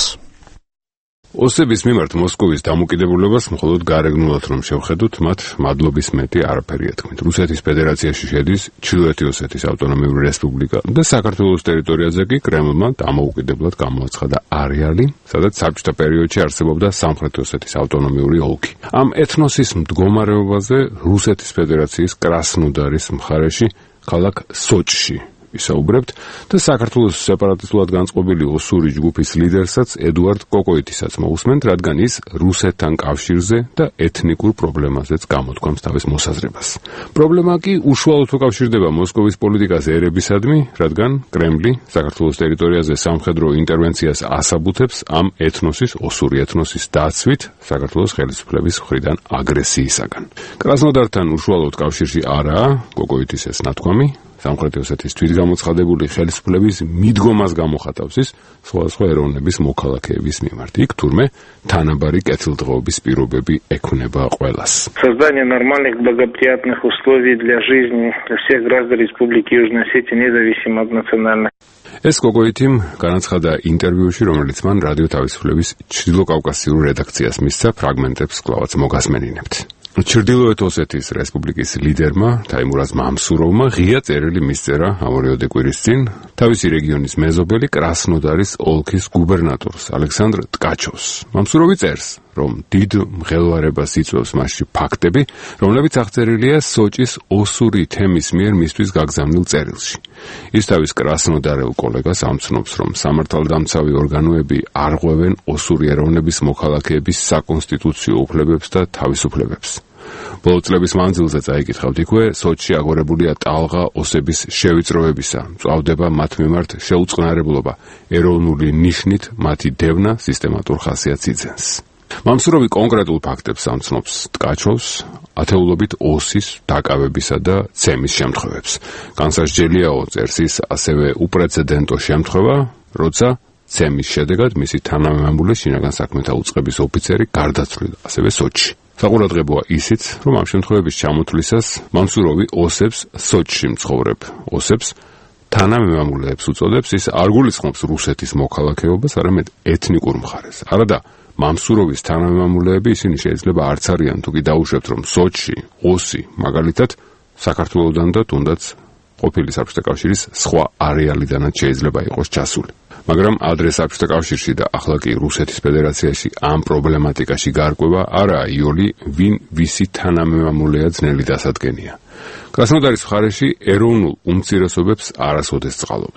ოსების მიმართ მოსკოვის დამოკიდებულებას მხოლოდ გარეგნულად რომ შევხედოთ, მათ მადლობის მეტი არაფერი ეთქმით. რუსეთის ფედერაციაში შედის ჩრდილოეთი ოსეთის ავტონომიური რესპუბლიკა და საქართველოს ტერიტორიაზე კი კრემლმა დამოუკიდებლად გამოაცხადა არეალი, სადაც საბჭოთა პერიოდში არსებობდა სამხრეთ ოსეთის ავტონომიური ოლქი. ამ ეთნოსის მდგომარეობაზე რუსეთის ფედერაციის კრასნოდარის მხარეში, ქალაქ სოჭში ვისაუბრებთ და საქართველოს სეპარატისტულად განწყობილი ოსური ჯგუფის ლიდერსაც ედუარდ კოკოიტისაც მოусმენთ, რადგან ის რუსეთთან კავშირზე და ეთნიკურ პრობლემაზეც გამოთქვამს თავის მოსაზრებას. პრობლემა კი უშუალოდ უკავშირდება მოსკოვის პოლიტიკას ერებისადმი, რადგან კრემლი საქართველოს ტერიტორიაზე სამხედრო ინტერვენციას ასაბუთებს ამ ეთნოსის, ოსური ეთნოსის დაცვით საქართველოს ხელისუფლების მხრიდან აგრესიისაგან. კრასნოდართან უშუალოდ კავშირში არაა კოკოიტის ეს ნათქვამი. სამხრეთ ოსეთის თვითგამოცხადებული ხელისუფლების მიდგომას გამოხატავს ის სხვადასხვა ეროვნების მოქალაქეების მიმართ. იქ თურმე თანაბარი კეთილდღეობის პირობები ექნება ყველას.
Создание нормальных благоприятных условий для жизни для всех граждан Республики Южной Осетии независимо от национальности.
ეს კოკოიტიმ განაცხადა ინტერვიუში, რომელიც მან რადიო თავისუფლების ჩრდილოკავკასიურ რედაქციას მისცა, ფრაგმენტებს კვლავაც მოგასმენინებთ. ჩრდილოეთ ოსეთის რესპუბლიკის ლიდერმა თაიმურაზ მამსუროვმა ღია წერილი მისწერა ამ ორიოდე კვირის წინ თავისი რეგიონის მეზობელი კრასნოდარის ოლქის გუბერნატორს ალექსანდრ ტკაჩოვს. მამსუროვი წერს, რომ დიდ მღელვარებას იწვევს მასში ფაქტები, რომლებიც აღწერილია სოჭის ოსური თემის მიერ მისთვის გაგზავნილ წერილში. ის თავის კრასნოდარელ კოლეგას ამცნობს, რომ სამართალდამცავი ორგანოები არღვევენ ოსური ეროვნების მოქალაქეების საკონსტიტუციო უფლებებს და თავისუფლებებს. ბოლო წლების მანძილზე წაიკითხავთ იქვე, სოჭში აგორებულია ტალღა ოსების შევიწროებისა, მწვავდება მათ მიმართ შეუწყნარებლობა, ეროვნული ნიშნით მათი დევნა სისტემატურ ხასიათს იძენს. მამსუროვი კონკრეტულ ფაქტებს ამცნობს ტკაჩოვს, ათეულობით ოსის დაკავებისა და ცემის შემთხვევებს. განსაზღვრიაო წერს ის ასევე უპრეცედენტო შემთხვევა, როცა ცემის შედეგად მისი თანამემამულე შინაგან საქმეთა უწყების ოფიცერი გარდაცვლილ, ასევე სოჭში. საყურადღებოა ისიც, რომ ამ შემთხვევების ჩამოთვლისას მამსუროვი ოსებს სოჭში მცხოვრებ ოსებს თანამემამულეებს უწოდებს, ის არ გულისხმობს რუსეთის მოქალაქეობას, არამედ ეთნიკურ მხარეს. არადა მამსუროვის თანამემამულეები ისინი შეიძლება არც არიან, თუ კი დაუშვებთ, რომ სოჭში ოსი მაგალითად საქართველოსდან და თუნდაც ყოფილი საბჭოთა კავშირის სხვა არეალიდანაც შეიძლება იყოს ჩასული. მაგრამ ადრე საბჭოთა კავშირში და ახლა კი რუსეთის ფედერაციაში ამ პრობლემატიკაში გარკვევა არაა იოლი, ვინ ვისი თანამემამულეა ძნელი დასადგენია. კრასნოდარის მხარეში ეროვნულ უმცირესობებს არასოდეს წყალობდნენ.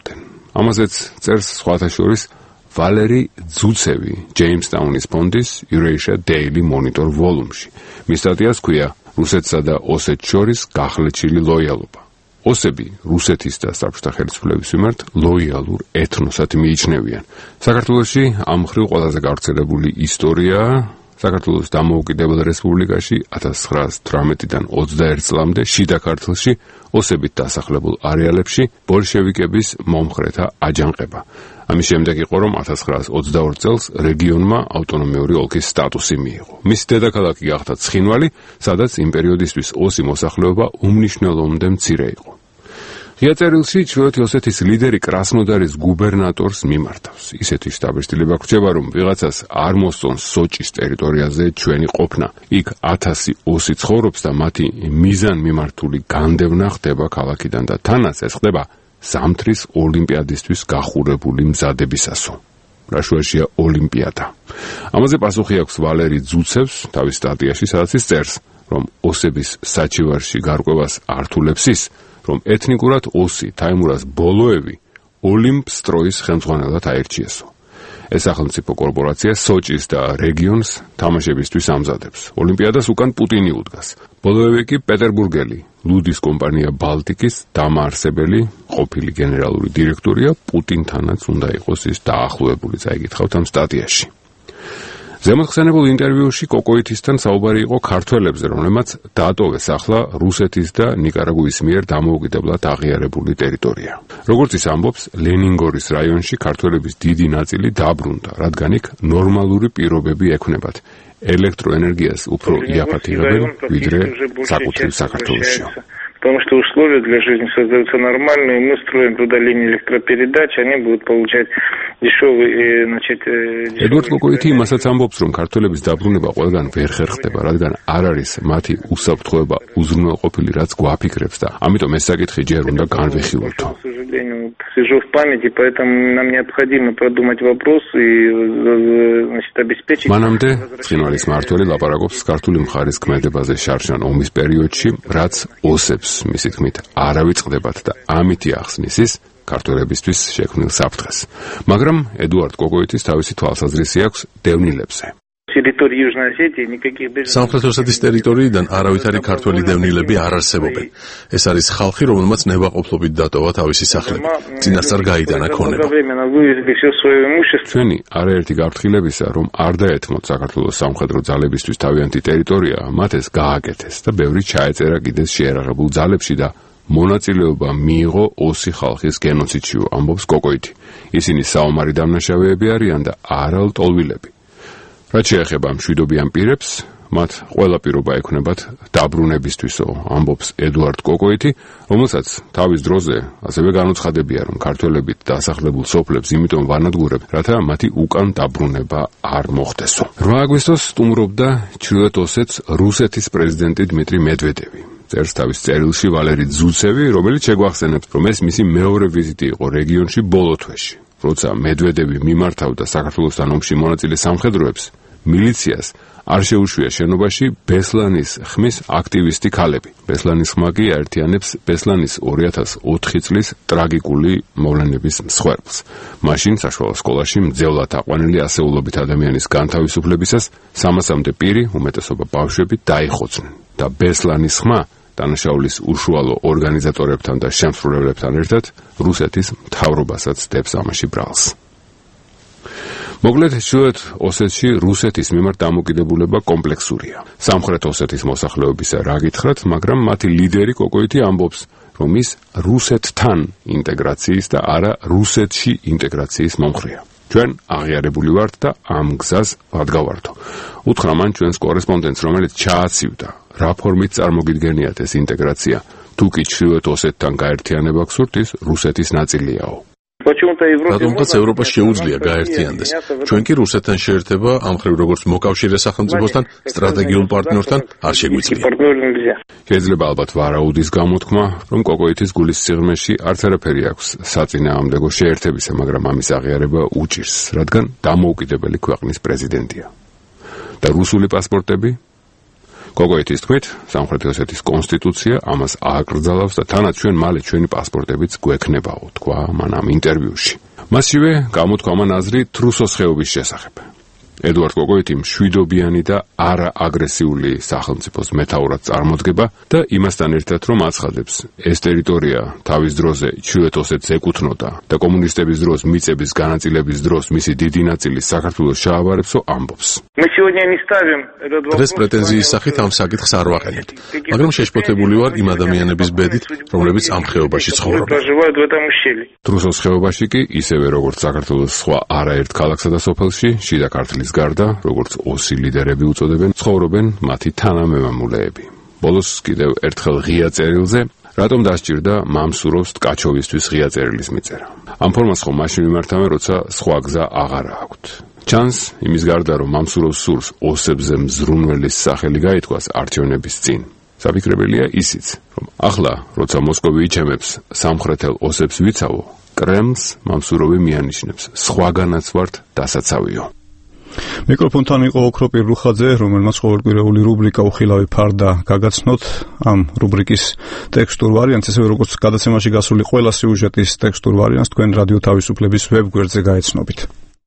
ამაზეც წერს სხვათა შორის ვალერი ძუცევი ჯეიმსტაუნის ფონდის Eurasia Daily Monitor volume-ში. მის სტატიას ჰქვია რუსეთსა და ოსეთს შორის გახლეჩილი ლოიალობა. ოსები რუსეთის და საბჭოთა ხელისუფლების მიმართ ლოიალურ ეთნოსად მიიჩნევიან. საქართველოში ამ მხრივ ყველაზე გავრცელებული ისტორიაა საქართველოს დამოუკიდებელ რესპუბლიკაში ათას ცხრაას თვრამეტიდან ოცდაერთ წლამდე შიდა ქართლში ოსებით დასახლებულ არეალებში ბოლშევიკების მომხრეთა აჯანყება. ამის შემდეგ იყო, რომ ათას ცხრაას ოცდაორ წელს რეგიონმა ავტონომიური ოლქის სტატუსი მიიღო. მის დედაქალაქი გახდა ცხინვალი, სადაც იმ პერიოდისთვის ოსი მოსახლეობა უმნიშვნელოვანოდ მცირე იყო. ღია წერილში ჩრდილოეთ ოსეთის ლიდერი კრასნოდარის გუბერნატორს მიმართავს. ისეთი შტაბ-სტილება გვხვდება, რომ ვიღაცას არ მოსწონს სოჭის ტერიტორიაზე ჩვენი ყოფნა. იქ ათასი ოსი ცხოვრობს და მათი მიზანმიმართული განდევნა ხდება ქალაქიდან და თანაც ეს ხდება ზამთრის ოლიმპიადისთვის გახურებული მზადებისასო. რა შუაშია ოლიმპიადა. ამაზე პასუხი აქვს ვალერი ძუცევს თავის სტატიაში, სადაც ის წერს, რომ ოსების საჩივარში გარკვევას ართულებს ის, რომ ეთნიკურად ოსი თაიმურაზ ბოლოევი ოლიმპს ტროის ხელმძღვანელად აირჩიესო. ეს სახელმწიფო კორპორაცია სოჭის და რეგიონს თამაშებისთვის ამზადებს. ოლიმპიადას უკან პუტინი უდგას. ბოლოევი კი პეტერბურგელი, ლუდის კომპანია ბალტიკის დამაარსებელი, ყოფილი გენერალური დირექტორია, პუტინთანაც უნდა იყოს ის დაახლოებული, წაიგითხავთ ამ სტატიაში. ზემოხსენებულ ინტერვიუში კოკოითისთან საუბარი იყო ქართველებზე, რომლებმაც დაატოვეს ახლა რუსეთის და ნიკარაგუის მიერ დამოუკიდებლად აღიარებული ტერიტორია. როგორც ის ამბობს, ლენინგორის რაიონში ქართველების დიდი ნაწილი დაბრუნდა, რადგან იქ ნორმალური პირობები ექნებათ. ელექტროენერგიას უფრო იაფად იღებენ, ვიდრე საკუთრივ საქართველოში.
Потому что условия для жизни создаются нормальные, мы строим туда линии электропередач, они будут получать дешевые, значит, дешевые...
Эдуард კოკოითი იმასაც ამბობს, რომ ქართველების დაბრუნება ყველგან ვერ ხერხდება, რადგან არ არის მათი უსაფრთხოება უზრუნველყოფილი, რაც გვაფიქრებს და ამიტომ ეს საკითხი ჯერ უნდა განვიხილოთ.
Сижу в памяти, поэтому нам необходимо продумать вопрос и, значит, обеспечить...
მანამდე ცხინვალის მმართველი ლაპარაკობს ქართული მხარის ქმედებაზე შარშან ომის პერიოდში, რაც ოსებს მისი თქმით არ ავიწყდებათ და ამითი ახსნის ის ქართველებისთვის შექმნილ საფრთხეს. მაგრამ ედუარდ კოკოითის თავისი თვალსაზრისი აქვს დევნილებზე.
სამხრეთ ოსეთის ტერიტორიიდან არავითარი ქართველი დევნილები არ არსებობენ. ეს არის ხალხი, რომელმაც ნებაყოფლობით დატოვა თავისი სახლები. წინასწარ გაიტანა ქონება.
ჩვენი არაერთი გაფრთხილებისა, რომ არ დაეთმოთ საქართველოს სამხედრო ძალებისთვის თავიანთი ტერიტორია, მათ ეს გააკეთეს და ბევრი ჩაეწერა კიდეც შეერაღებულ ძალებში და მონაწილეობა მიიღო ოსი ხალხის გენოციდში, ამბობს კოკოითი. ისინი საომარი დამნაშავეები არიან და არა ლტოლვილები. რაც შეეხება მშვიდობიან პირებს, მათ ყველა პირობა ექნებათ დაბრუნებისთვისო, ამბობს ედუარდ კოკოითი, რომელსაც თავის დროზე ასევე განუცხადებია, რომ ქართველებით დასახლებულ სოფლებს იმიტომ ვანადგურებ, რათა მათი უკან დაბრუნება არ მოხდესო. რვა აგვისტოს სტუმრობდა ჩრდილოეთ ოსეთს რუსეთის პრეზიდენტი დმიტრი მედვედევი. წერს თავის წერილში ვალერი ძუცევი, რომელიც შეგვახსენებს, რომ ეს მისი მეორე ვიზიტი იყო რეგიონში ბოლო თვეში. როცა მედვედევი მიმართავდა საქართველოსთან ომში მონაწილე სამხედროებს, მილიციას არ შეუშვია შენობაში ბესლანის ხმის აქტივისტი ქალები. ბესლანის ხმა კი აერთიანებს ბესლანის ორი ათას ოთხი წლის ტრაგიკული მოვლენების მსხვერპლს. მაშინ საშუალო სკოლაში მძევლად აყვანილი ასეულობით ადამიანის განთავისუფლებისას სამასამდე პირი, უმეტესობა ბავშვები, დაიხოცნენ და ბესლანის ხმა დანაშაულის უშუალო ორგანიზატორებთან და შემსრულებლებთან ერთად რუსეთის მთავრობასაც დებს ამაში ბრალს. მოკლედ, ჩრდილოეთ ოსეთში რუსეთის მიმართ დამოკიდებულება კომპლექსურია. სამხრეთ ოსეთის მოსახლეობისა რა გითხრათ, მაგრამ მათი ლიდერი კოკოითი ამბობს, რომ ის რუსეთთან ინტეგრაციის და არა რუსეთში ინტეგრაციის მომხრეა. ჩვენ აღიარებული ვართ და ამ გზას ვადგავართო. უთხრა მან ჩვენს კორესპონდენტს, რომელიც ჩააცივდა, რა ფორმით წარმოგიდგენიათ ეს ინტეგრაცია, თუ კი ჩრდილოეთ ოსეთთან გაერთიანება გსურთ, ის რუსეთის ნაწილიაო.
რატომღაც ევროპას შეუძლია გაერთიანდეს. ჩვენ კი რუსეთთან შეერთება ამ ხრივ როგორც მოკავშირე სახელმწიფოსთან, სტრატეგიულ პარტნიორთან არ შეგვიძლია.
შეიძლება ალბათ ვარაუდის გამოთქმა, რომ კოკოითის გულის სიღრმეში არც არაფერი აქვს საწინააღმდეგო შეერთებისა, მაგრამ ამის აღიარება უჭირს, რადგან დამოუკიდებელი ქვეყნის პრეზიდენტია. და რუსული პასპორტები? გოგოეთის თქმით, სამხრეთ ოსეთის კონსტიტუცია ამას ააკრძალავს და თანაც ჩვენ მალე ჩვენი პასპორტებიც გვექნებაო, თქვა მან ამ ინტერვიუში. მასივე გამოთქვა აზრი თრუსოს ხეობის შესახებ. ედუარდ გოგოეთი მშვიდობიანი და არა აგრესიული სახელმწიფოს მეთაურად წარმოდგება და იმასთან ერთად რომ აცხადებს, ეს ტერიტორია თავის დროზე ჩრდილოეთ ოსეთს ეკუთვნოდა და კომუნისტების დროს მიწების განაწილების დროს მისი დიდი ნაწილი საქართველოს ჩააბარებსო ამბობს.
დღეს პრეტენზიის სახით ამ საკითხს არ ვაყენებთ, მაგრამ შეშფოთებული ვარ იმ ადამიანების ბედით, რომლებიც ამ ხეობაში ცხოვრობენ.
თრუსოს ხეობაში კი ისევე როგორც საქართველოს სხვა არაერთ ქალაქსა და სოფელში, შიდა ქართლის გარდა, როგორც ოსი ლიდერები უწოდებენ, ცხოვრობენ მათი თანამემამულეები. ბოლოს კიდევ ერთხელ ღია წერილზე, რატომ დასჭირდა მამსუროვს ტკაჩოვისთვის ღია წერილის მიწერა. ამ ფორმას ხომ მაშინ ვიმართავენ, როცა სხვა გზა აღარა აქვთ. ჩანს, იმის გარდა რომ მამსუროვს სურს ოსებზე მზრუნველის სახელი გაითქვას არჩევნების წინ. საფიქრებელია ისიც, რომ ახლა, როცა მოსკოვი იჩემებს სამხრეთელ ოსებს ვიცავო, კრემლს მამსუროვი მიანიშნებს, სხვაგანაც ვართ დასაცავიო.
მიკროფონთან იყო ოქროპირ რუხაძე, რომელმაც ყოველკვირეული რუბრიკა უხილავი ფარდა გაგაცნოთ. ამ რუბრიკის ტექსტურ ვარიანტს, ისევე როგორც გადაცემაში გასული ყველა სიუჟეტის ტექსტურ ვარიანტს თქვენ რადიო თავისუფლების ვებგვერდზე გაეცნობით.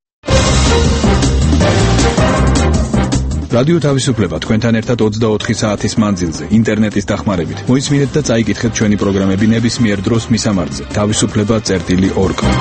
რადიო თავისუფლება თქვენთან ერთად ოცდაოთხი საათის მანძილზე ინტერნეტის დახმარებით. მოისმინეთ და წაიკითხეთ ჩვენი პროგრამები ნებისმიერ დროს მისამართზე თავისუფლება წერტილი ორ კომ.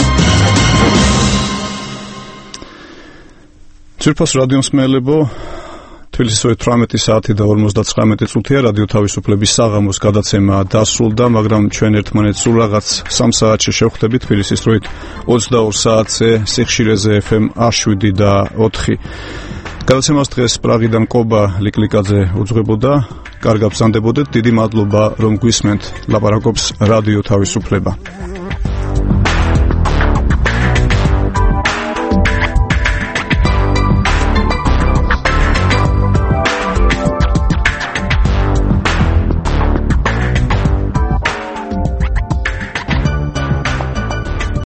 ძვირფას რადიო მსმენელებო, თბილისის თვრამეტი საათი და ორმოცდაცხრამეტი წუთია რადიო თავისუფლების საღამოს გადაცემა დასრულდა, მაგრამ ჩვენ ერთმანეთს სულ რაღაც სამ საათში შევხვდებით თბილისის დროით ოცდაორ საათზე სიხშირეზე ეფ ემ შვიდ და ოთხი. გადაცემას დღეს პრაღიდან კობა ლიკლიკაძე უძღვებოდა. კარგად ბრძანდებოდეთ, დიდი მადლობა რომ გვისმენთ. ლაპარაკობს რადიო თავისუფლება.